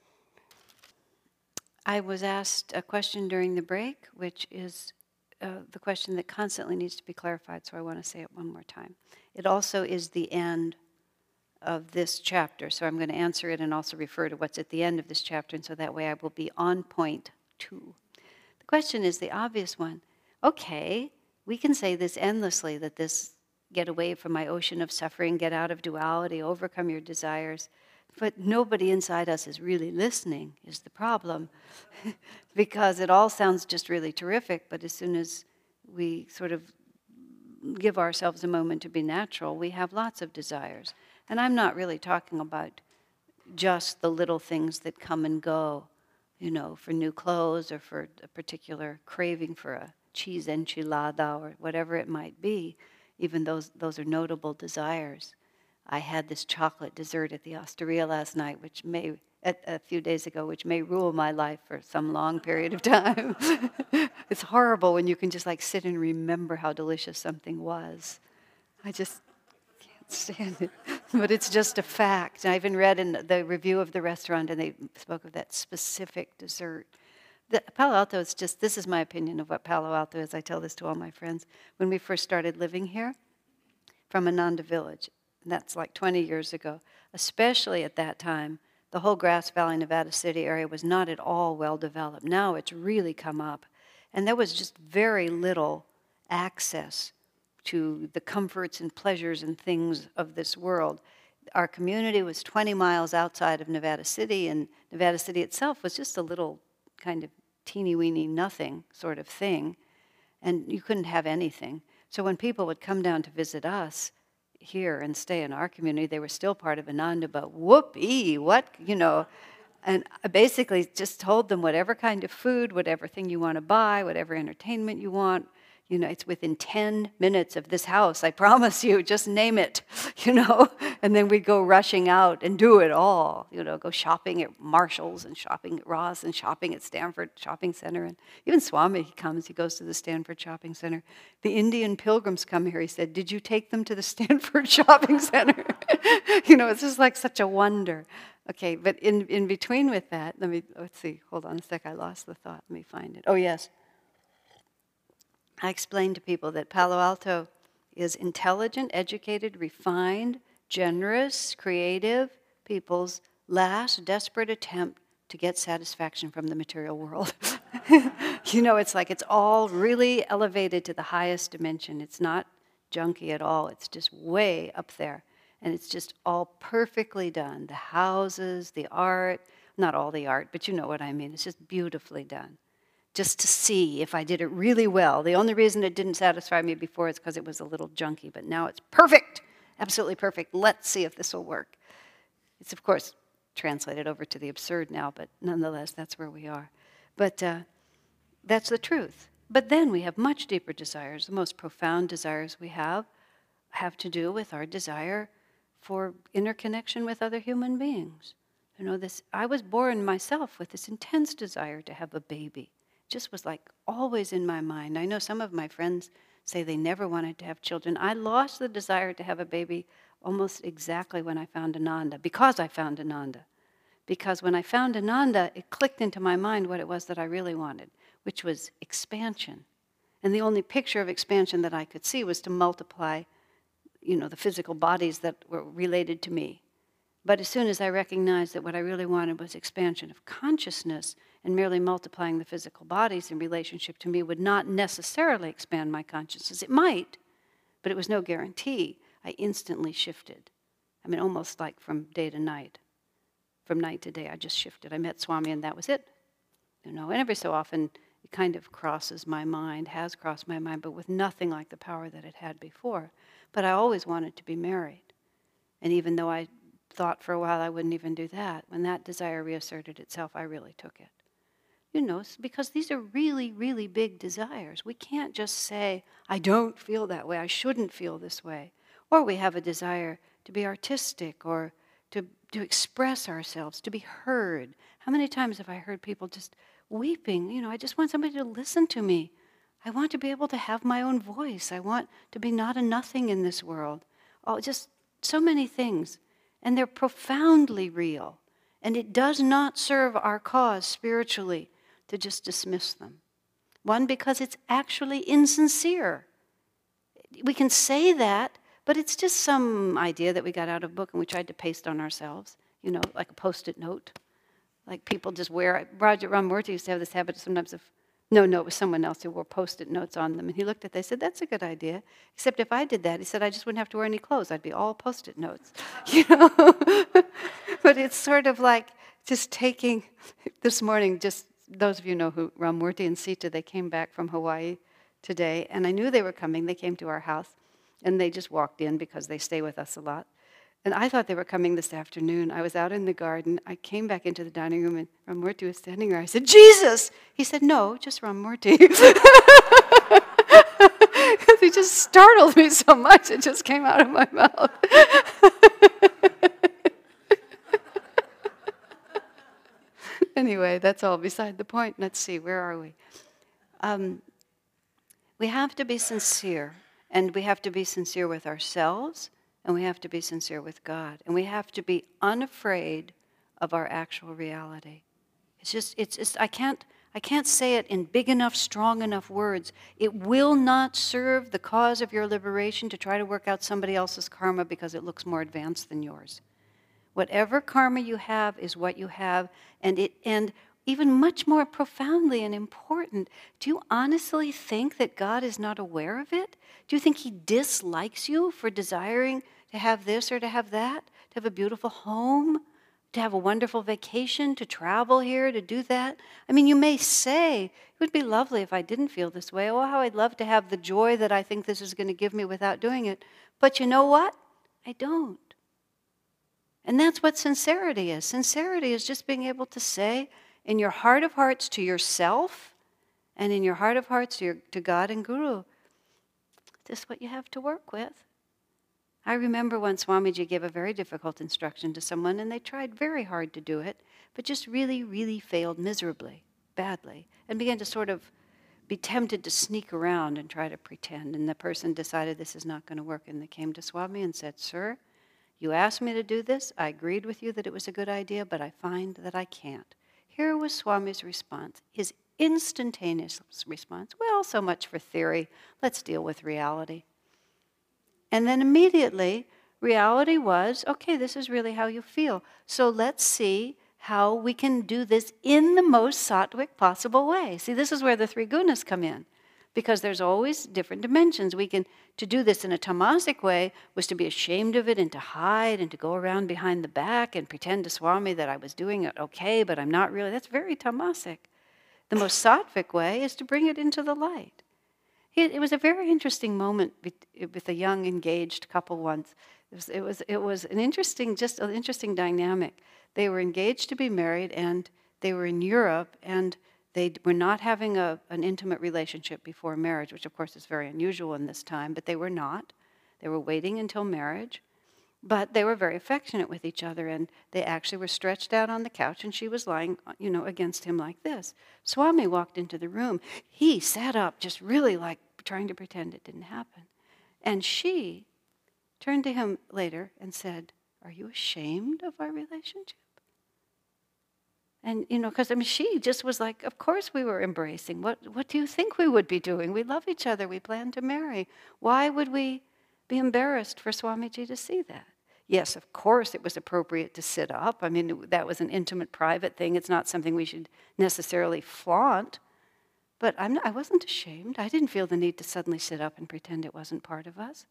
I was asked a question during the break, which is the question that constantly needs to be clarified, so I want to say it one more time. It also is the end of this chapter, so I'm going to answer it and also refer to what's at the end of this chapter, and so that way I will be on point too. The question is the obvious one. Okay, we can say this endlessly, that this get away from my ocean of suffering, get out of duality, overcome your desires. But nobody inside us is really listening, is the problem. Because it all sounds just really terrific, but as soon as we sort of give ourselves a moment to be natural, we have lots of desires. And I'm not really talking about just the little things that come and go, for new clothes or for a particular craving for a cheese enchilada or whatever it might be. Even those are notable desires. I had this chocolate dessert at the Osteria last night, a few days ago, which may rule my life for some long period of time. It's horrible when you can just sit and remember how delicious something was. I just can't stand it. But it's just a fact. I even read in the review of the restaurant, and they spoke of that specific dessert. Palo Alto is this is my opinion of what Palo Alto is. I tell this to all my friends. When we first started living here, from Ananda Village, and that's 20 years ago, especially at that time, the whole Grass Valley, Nevada City area was not at all well developed. Now it's really come up. And there was just very little access to the comforts and pleasures and things of this world. Our community was 20 miles outside of Nevada City, and Nevada City itself was just a little kind of teeny-weeny nothing sort of thing, and you couldn't have anything. So when people would come down to visit us here and stay in our community, they were still part of Ananda, but whoopee, and I basically just told them whatever kind of food, whatever thing you want to buy, whatever entertainment you want, it's within 10 minutes of this house, I promise you, just name it, and then we'd go rushing out and do it all, go shopping at Marshall's and shopping at Ross and shopping at Stanford Shopping Center. And even Swami, he goes to the Stanford Shopping Center. The Indian pilgrims come here, he said, did you take them to the Stanford Shopping Center? It's just such a wonder. Okay, but in between with that, let's see, hold on a sec, I lost the thought, let me find it. Oh, yes. I explained to people that Palo Alto is intelligent, educated, refined, generous, creative people's last desperate attempt to get satisfaction from the material world. It's like it's all really elevated to the highest dimension. It's not junky at all. It's just way up there. And it's just all perfectly done. The houses, the art, not all the art, but you know what I mean. It's just beautifully done. Just to see if I did it really well. The only reason it didn't satisfy me before is because it was a little junky, but now it's perfect, absolutely perfect. Let's see if this will work. It's, of course, translated over to the absurd now, but nonetheless, that's where we are. But that's the truth. But then we have much deeper desires. The most profound desires we have to do with our desire for interconnection with other human beings. I was born myself with this intense desire to have a baby. Just was like always in my mind. I know some of my friends say they never wanted to have children. I lost the desire to have a baby almost exactly when I found Ananda, because I found Ananda. Because when I found Ananda, it clicked into my mind what it was that I really wanted, which was expansion. And the only picture of expansion that I could see was to multiply, the physical bodies that were related to me. But as soon as I recognized that what I really wanted was expansion of consciousness, and merely multiplying the physical bodies in relationship to me would not necessarily expand my consciousness. It might, but it was no guarantee. I instantly shifted. Almost like from day to night. From night to day, I just shifted. I met Swami and that was it. And every so often it kind of crosses my mind, has crossed my mind, but with nothing like the power that it had before. But I always wanted to be married. And even though I thought for a while I wouldn't even do that, when that desire reasserted itself, I really took it. Because these are really, really big desires. We can't just say, I don't feel that way, I shouldn't feel this way. Or we have a desire to be artistic or to express ourselves, to be heard. How many times have I heard people just weeping? I just want somebody to listen to me. I want to be able to have my own voice. I want to be not a nothing in this world. Oh, just so many things. And they're profoundly real. And it does not serve our cause spiritually to just dismiss them. One, because it's actually insincere. We can say that, but it's just some idea that we got out of a book and we tried to paste on ourselves, like a Post-it note. Like people just wear, Raja Ramurti used to have this habit sometimes of, no, it was someone else who wore Post-it notes on them. And he looked at it, they said, that's a good idea. Except if I did that, he said, I just wouldn't have to wear any clothes. I'd be all Post-it notes. But it's sort of like just taking, this morning, just those of you know who Ramurti and Sita, they came back from Hawaii today, and I knew they were coming. They came to our house, and they just walked in because they stay with us a lot. And I thought they were coming this afternoon. I was out in the garden. I came back into the dining room, and Ramurti was standing there. I said, Jesus! He said, no, just Ramurti. He just startled me so much, it just came out of my mouth. Anyway, that's all beside the point. Let's see, where are we? We have to be sincere, and we have to be sincere with ourselves, and we have to be sincere with God, and we have to be unafraid of our actual reality. It's just I can't say it in big enough, strong enough words. It will not serve the cause of your liberation to try to work out somebody else's karma because it looks more advanced than yours. Whatever karma you have is what you have, and even much more profoundly and important, do you honestly think that God is not aware of it? Do you think He dislikes you for desiring to have this or to have that, to have a beautiful home, to have a wonderful vacation, to travel here, to do that? You may say, it would be lovely if I didn't feel this way. Oh, how I'd love to have the joy that I think this is going to give me without doing it. But you know what? I don't. And that's what sincerity is. Sincerity is just being able to say in your heart of hearts to yourself and in your heart of hearts to God and Guru, this is what you have to work with. I remember when Swamiji gave a very difficult instruction to someone and they tried very hard to do it, but just really, really failed miserably, badly, and began to sort of be tempted to sneak around and try to pretend. And the person decided this is not going to work, and they came to Swami and said, Sir, You asked me to do this. I agreed with you that it was a good idea, but I find that I can't. Here was Swami's response, his instantaneous response. Well, so much for theory. Let's deal with reality. And then immediately, reality was, okay, this is really how you feel. So let's see how we can do this in the most sattvic possible way. See, this is where the three gunas come in, because there's always different dimensions. To do this in a tamasic way was to be ashamed of it and to hide and to go around behind the back and pretend to Swami that I was doing it okay, but I'm not really. That's very tamasic. The most sattvic way is to bring it into the light. It was a very interesting moment with a young engaged couple once. It was an interesting dynamic. They were engaged to be married, and they were in Europe, and they were not having an intimate relationship before marriage, which of course is very unusual in this time, but they were not. They were waiting until marriage. But they were very affectionate with each other, and they actually were stretched out on the couch, and she was lying, against him like this. Swami walked into the room. He sat up, just really like trying to pretend it didn't happen. And she turned to him later and said, "Are you ashamed of our relationship?" And, because, she just was like, of course we were embracing. What do you think we would be doing? We love each other. We plan to marry. Why would we be embarrassed for Swamiji to see that? Yes, of course it was appropriate to sit up. That was an intimate, private thing. It's not something we should necessarily flaunt. But I wasn't ashamed. I didn't feel the need to suddenly sit up and pretend it wasn't part of us.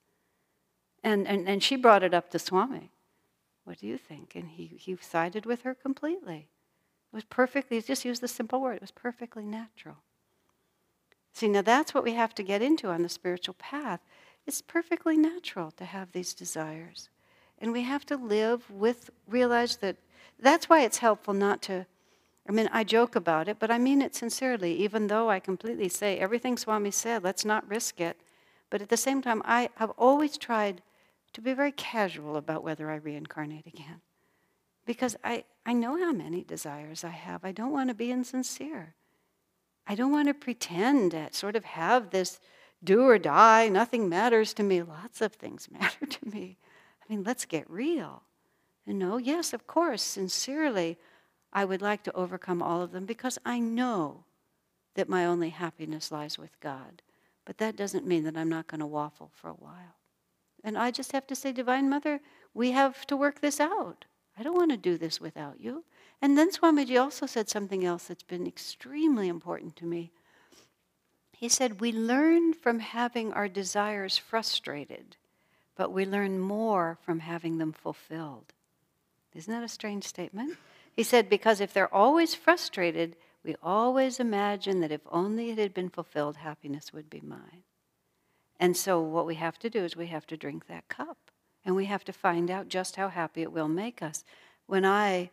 And she brought it up to Swami. What do you think? And he sided with her completely. It was perfectly, just used the simple word, it was perfectly natural. See, now that's what we have to get into on the spiritual path. It's perfectly natural to have these desires. And we have to realize that's why it's helpful not to, I joke about it, but I mean it sincerely, even though I completely say everything Swami said, let's not risk it. But at the same time, I have always tried to be very casual about whether I reincarnate again. Because I know how many desires I have. I don't want to be insincere. I don't want to pretend to sort of have this do or die, nothing matters to me. Lots of things matter to me. Let's get real. Yes, of course, sincerely, I would like to overcome all of them because I know that my only happiness lies with God. But that doesn't mean that I'm not going to waffle for a while. And I just have to say, Divine Mother, we have to work this out. I don't want to do this without you. And then Swamiji also said something else that's been extremely important to me. He said, we learn from having our desires frustrated, but we learn more from having them fulfilled. Isn't that a strange statement? He said, because if they're always frustrated, we always imagine that if only it had been fulfilled, happiness would be mine. And so what we have to do is we have to drink that cup. And we have to find out just how happy it will make us. When I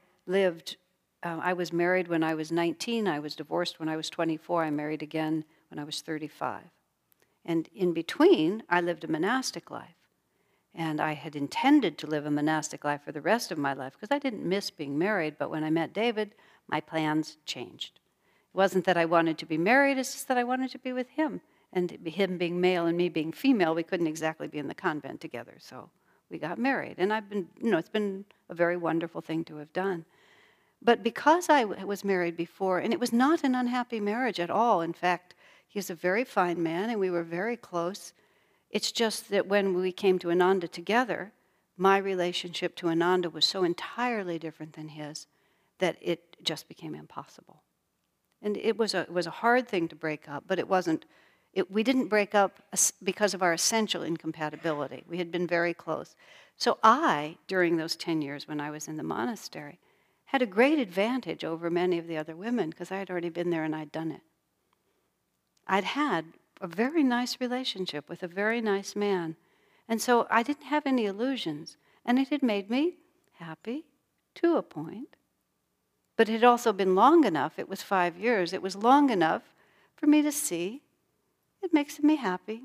was married when I was 19. I was divorced when I was 24. I married again when I was 35. And in between, I lived a monastic life. And I had intended to live a monastic life for the rest of my life because I didn't miss being married. But when I met David, my plans changed. It wasn't that I wanted to be married, it's just that I wanted to be with him. And him being male and me being female, we couldn't exactly be in the convent together. So we got married. And it's been a very wonderful thing to have done. But because I was married before, and it was not an unhappy marriage at all. In fact, he's a very fine man, and we were very close. It's just that when we came to Ananda together, my relationship to Ananda was so entirely different than his that it just became impossible. And it was a hard thing to break up, but it wasn't. We didn't break up because of our essential incompatibility. We had been very close. So I, during those 10 years when I was in the monastery, had a great advantage over many of the other women because I had already been there and I'd done it. I'd had a very nice relationship with a very nice man. And so I didn't have any illusions. And it had made me happy to a point. But it had also been long enough, it was 5 years, it was long enough for me to see it makes me happy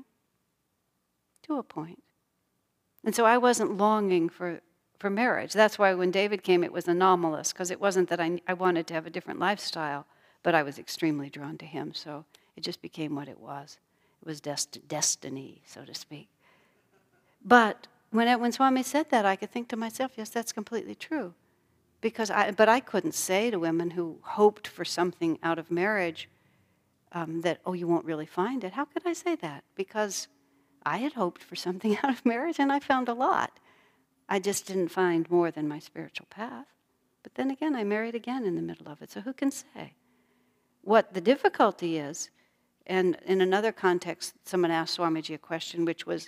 to a point. And so I wasn't longing for marriage. That's why when David came, it was anomalous, because it wasn't that I wanted to have a different lifestyle, but I was extremely drawn to him, so it just became what it was. It was destiny, so to speak. But when Swami said that, I could think to myself, yes, that's completely true. But I couldn't say to women who hoped for something out of marriage that, oh, you won't really find it. How could I say that? Because I had hoped for something out of marriage, and I found a lot. I just didn't find more than my spiritual path. But then again, I married again in the middle of it, so who can say? What the difficulty is, and in another context, someone asked Swamiji a question, which was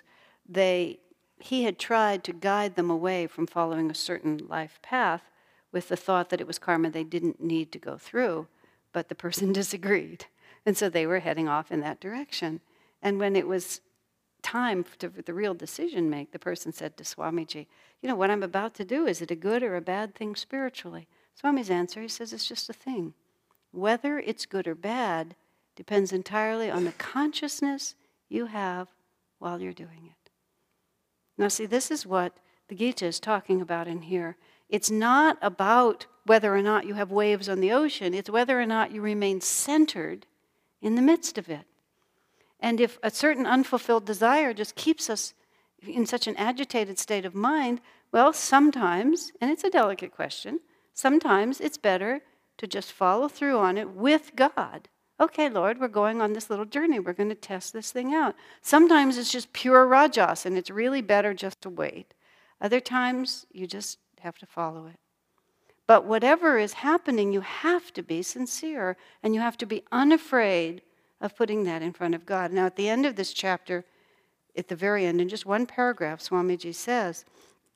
he had tried to guide them away from following a certain life path with the thought that it was karma they didn't need to go through, but the person disagreed. And so they were heading off in that direction. And when it was time for the real decision make, the person said to Swamiji, what I'm about to do, is it a good or a bad thing spiritually? Swami's answer, he says, it's just a thing. Whether it's good or bad depends entirely on the consciousness you have while you're doing it. Now see, this is what the Gita is talking about in here. It's not about whether or not you have waves on the ocean, it's whether or not you remain centered in the midst of it. And if a certain unfulfilled desire just keeps us in such an agitated state of mind, well, sometimes, and it's a delicate question, sometimes it's better to just follow through on it with God. Okay, Lord, we're going on this little journey. We're going to test this thing out. Sometimes it's just pure rajas, and it's really better just to wait. Other times, you just have to follow it. But whatever is happening, you have to be sincere, and you have to be unafraid of putting that in front of God. Now, at the end of this chapter, at the very end, in just one paragraph, Swamiji says,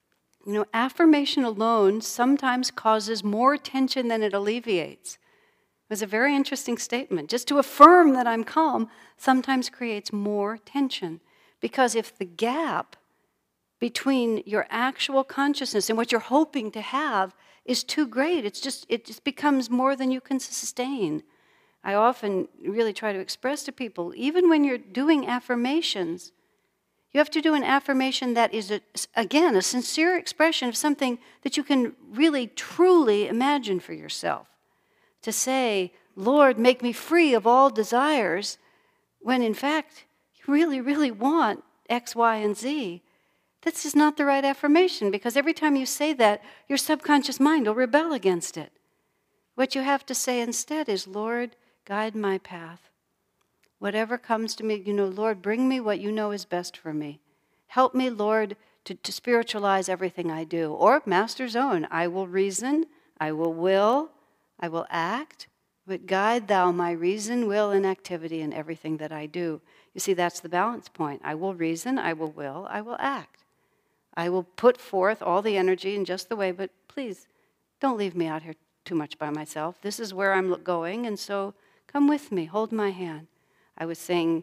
affirmation alone sometimes causes more tension than it alleviates. It was a very interesting statement. Just to affirm that I'm calm sometimes creates more tension. Because if the gap between your actual consciousness and what you're hoping to have is too great, it just becomes more than you can sustain. I often really try to express to people, even when you're doing affirmations, you have to do an affirmation that is, again, a sincere expression of something that you can really, truly imagine for yourself. To say, Lord, make me free of all desires, when in fact, you really, really want X, Y, and Z. This is not the right affirmation, because every time you say that, your subconscious mind will rebel against it. What you have to say instead is, Lord, guide my path. Whatever comes to me, Lord, bring me what you know is best for me. Help me, Lord, to spiritualize everything I do. Or Master's Own, I will reason, I will, I will act, but guide thou my reason, will, and activity in everything that I do. You see, that's the balance point. I will reason, I will, I will act. I will put forth all the energy in just the way, but please, don't leave me out here too much by myself. This is where I'm going, and so come with me, hold my hand. I was thinking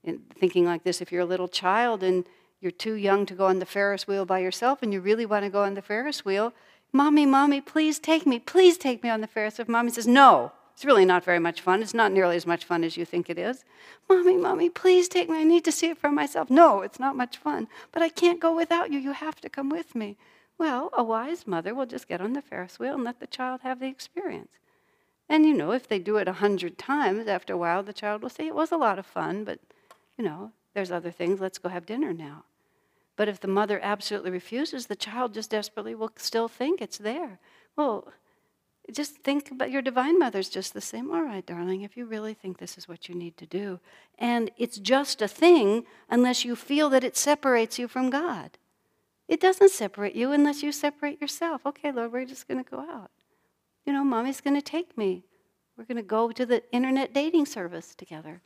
like this, if you're a little child and you're too young to go on the Ferris wheel by yourself and you really want to go on the Ferris wheel, Mommy, please take me on the Ferris wheel. Mommy says, no, it's really not very much fun. It's not nearly as much fun as you think it is. Mommy, please take me. I need to see it for myself. No, it's not much fun, but I can't go without you. You have to come with me. Well, a wise mother will just get on the Ferris wheel and let the child have the experience. And, if they do it 100 times, after a while, the child will say, it was a lot of fun, but, there's other things. Let's go have dinner now. But if the mother absolutely refuses, the child just desperately will still think it's there. Well, just think about your Divine Mother's just the same. All right, darling, if you really think this is what you need to do. And it's just a thing unless you feel that it separates you from God. It doesn't separate you unless you separate yourself. Okay, Lord, we're just going to go out. Mommy's going to take me. We're going to go to the internet dating service together.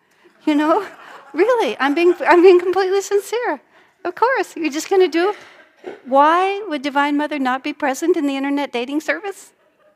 Really, I'm being completely sincere. Of course, you're just going to do it. Why would Divine Mother not be present in the internet dating service?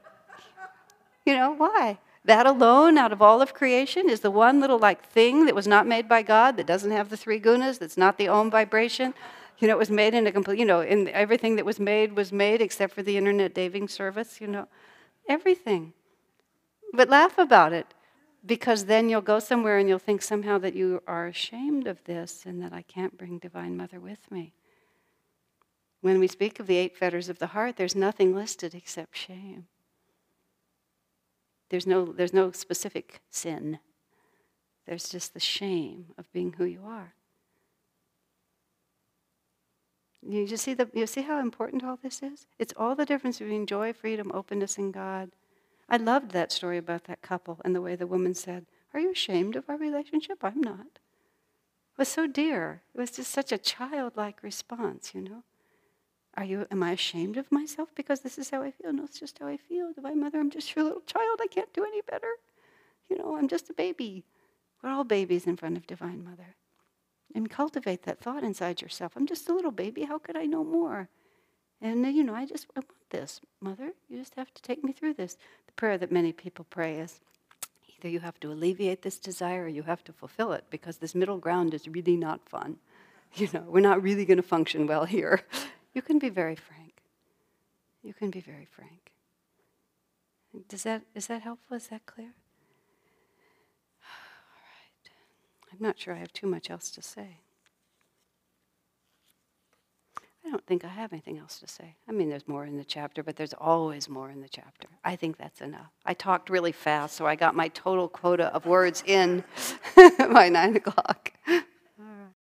Why? That alone, out of all of creation, is the one little thing that was not made by God, that doesn't have the three gunas, that's not the Om vibration. It was made in a complete, in everything that was made except for the internet dating service, Everything. But laugh about it, because then you'll go somewhere and you'll think somehow that you are ashamed of this and that I can't bring Divine Mother with me. When we speak of the 8 fetters of the heart, there's nothing listed except shame. There's no specific sin. There's just the shame of being who you are. You just see you see how important all this is? It's all the difference between joy, freedom, openness, and God. I loved that story about that couple and the way the woman said, "Are you ashamed of our relationship?" "I'm not." It was so dear. It was just such a childlike response, you know. Am I ashamed of myself because this is how I feel? No, it's just how I feel. Divine Mother, I'm just your little child. I can't do any better. You know, I'm just a baby. We're all babies in front of Divine Mother. And cultivate that thought inside yourself. I'm just a little baby. How could I know more? And, you know, I want this. Mother, you just have to take me through this. The prayer that many people pray is, either you have to alleviate this desire or you have to fulfill it, because this middle ground is really not fun. You know, we're not really going to function well here. You can be very frank. You can be very frank. Is that helpful? Is that clear? All right. I'm not sure I have too much else to say. I don't think I have anything else to say. I mean, there's more in the chapter, but there's always more in the chapter. I think that's enough. I talked really fast, so I got my total quota of words in by 9 o'clock.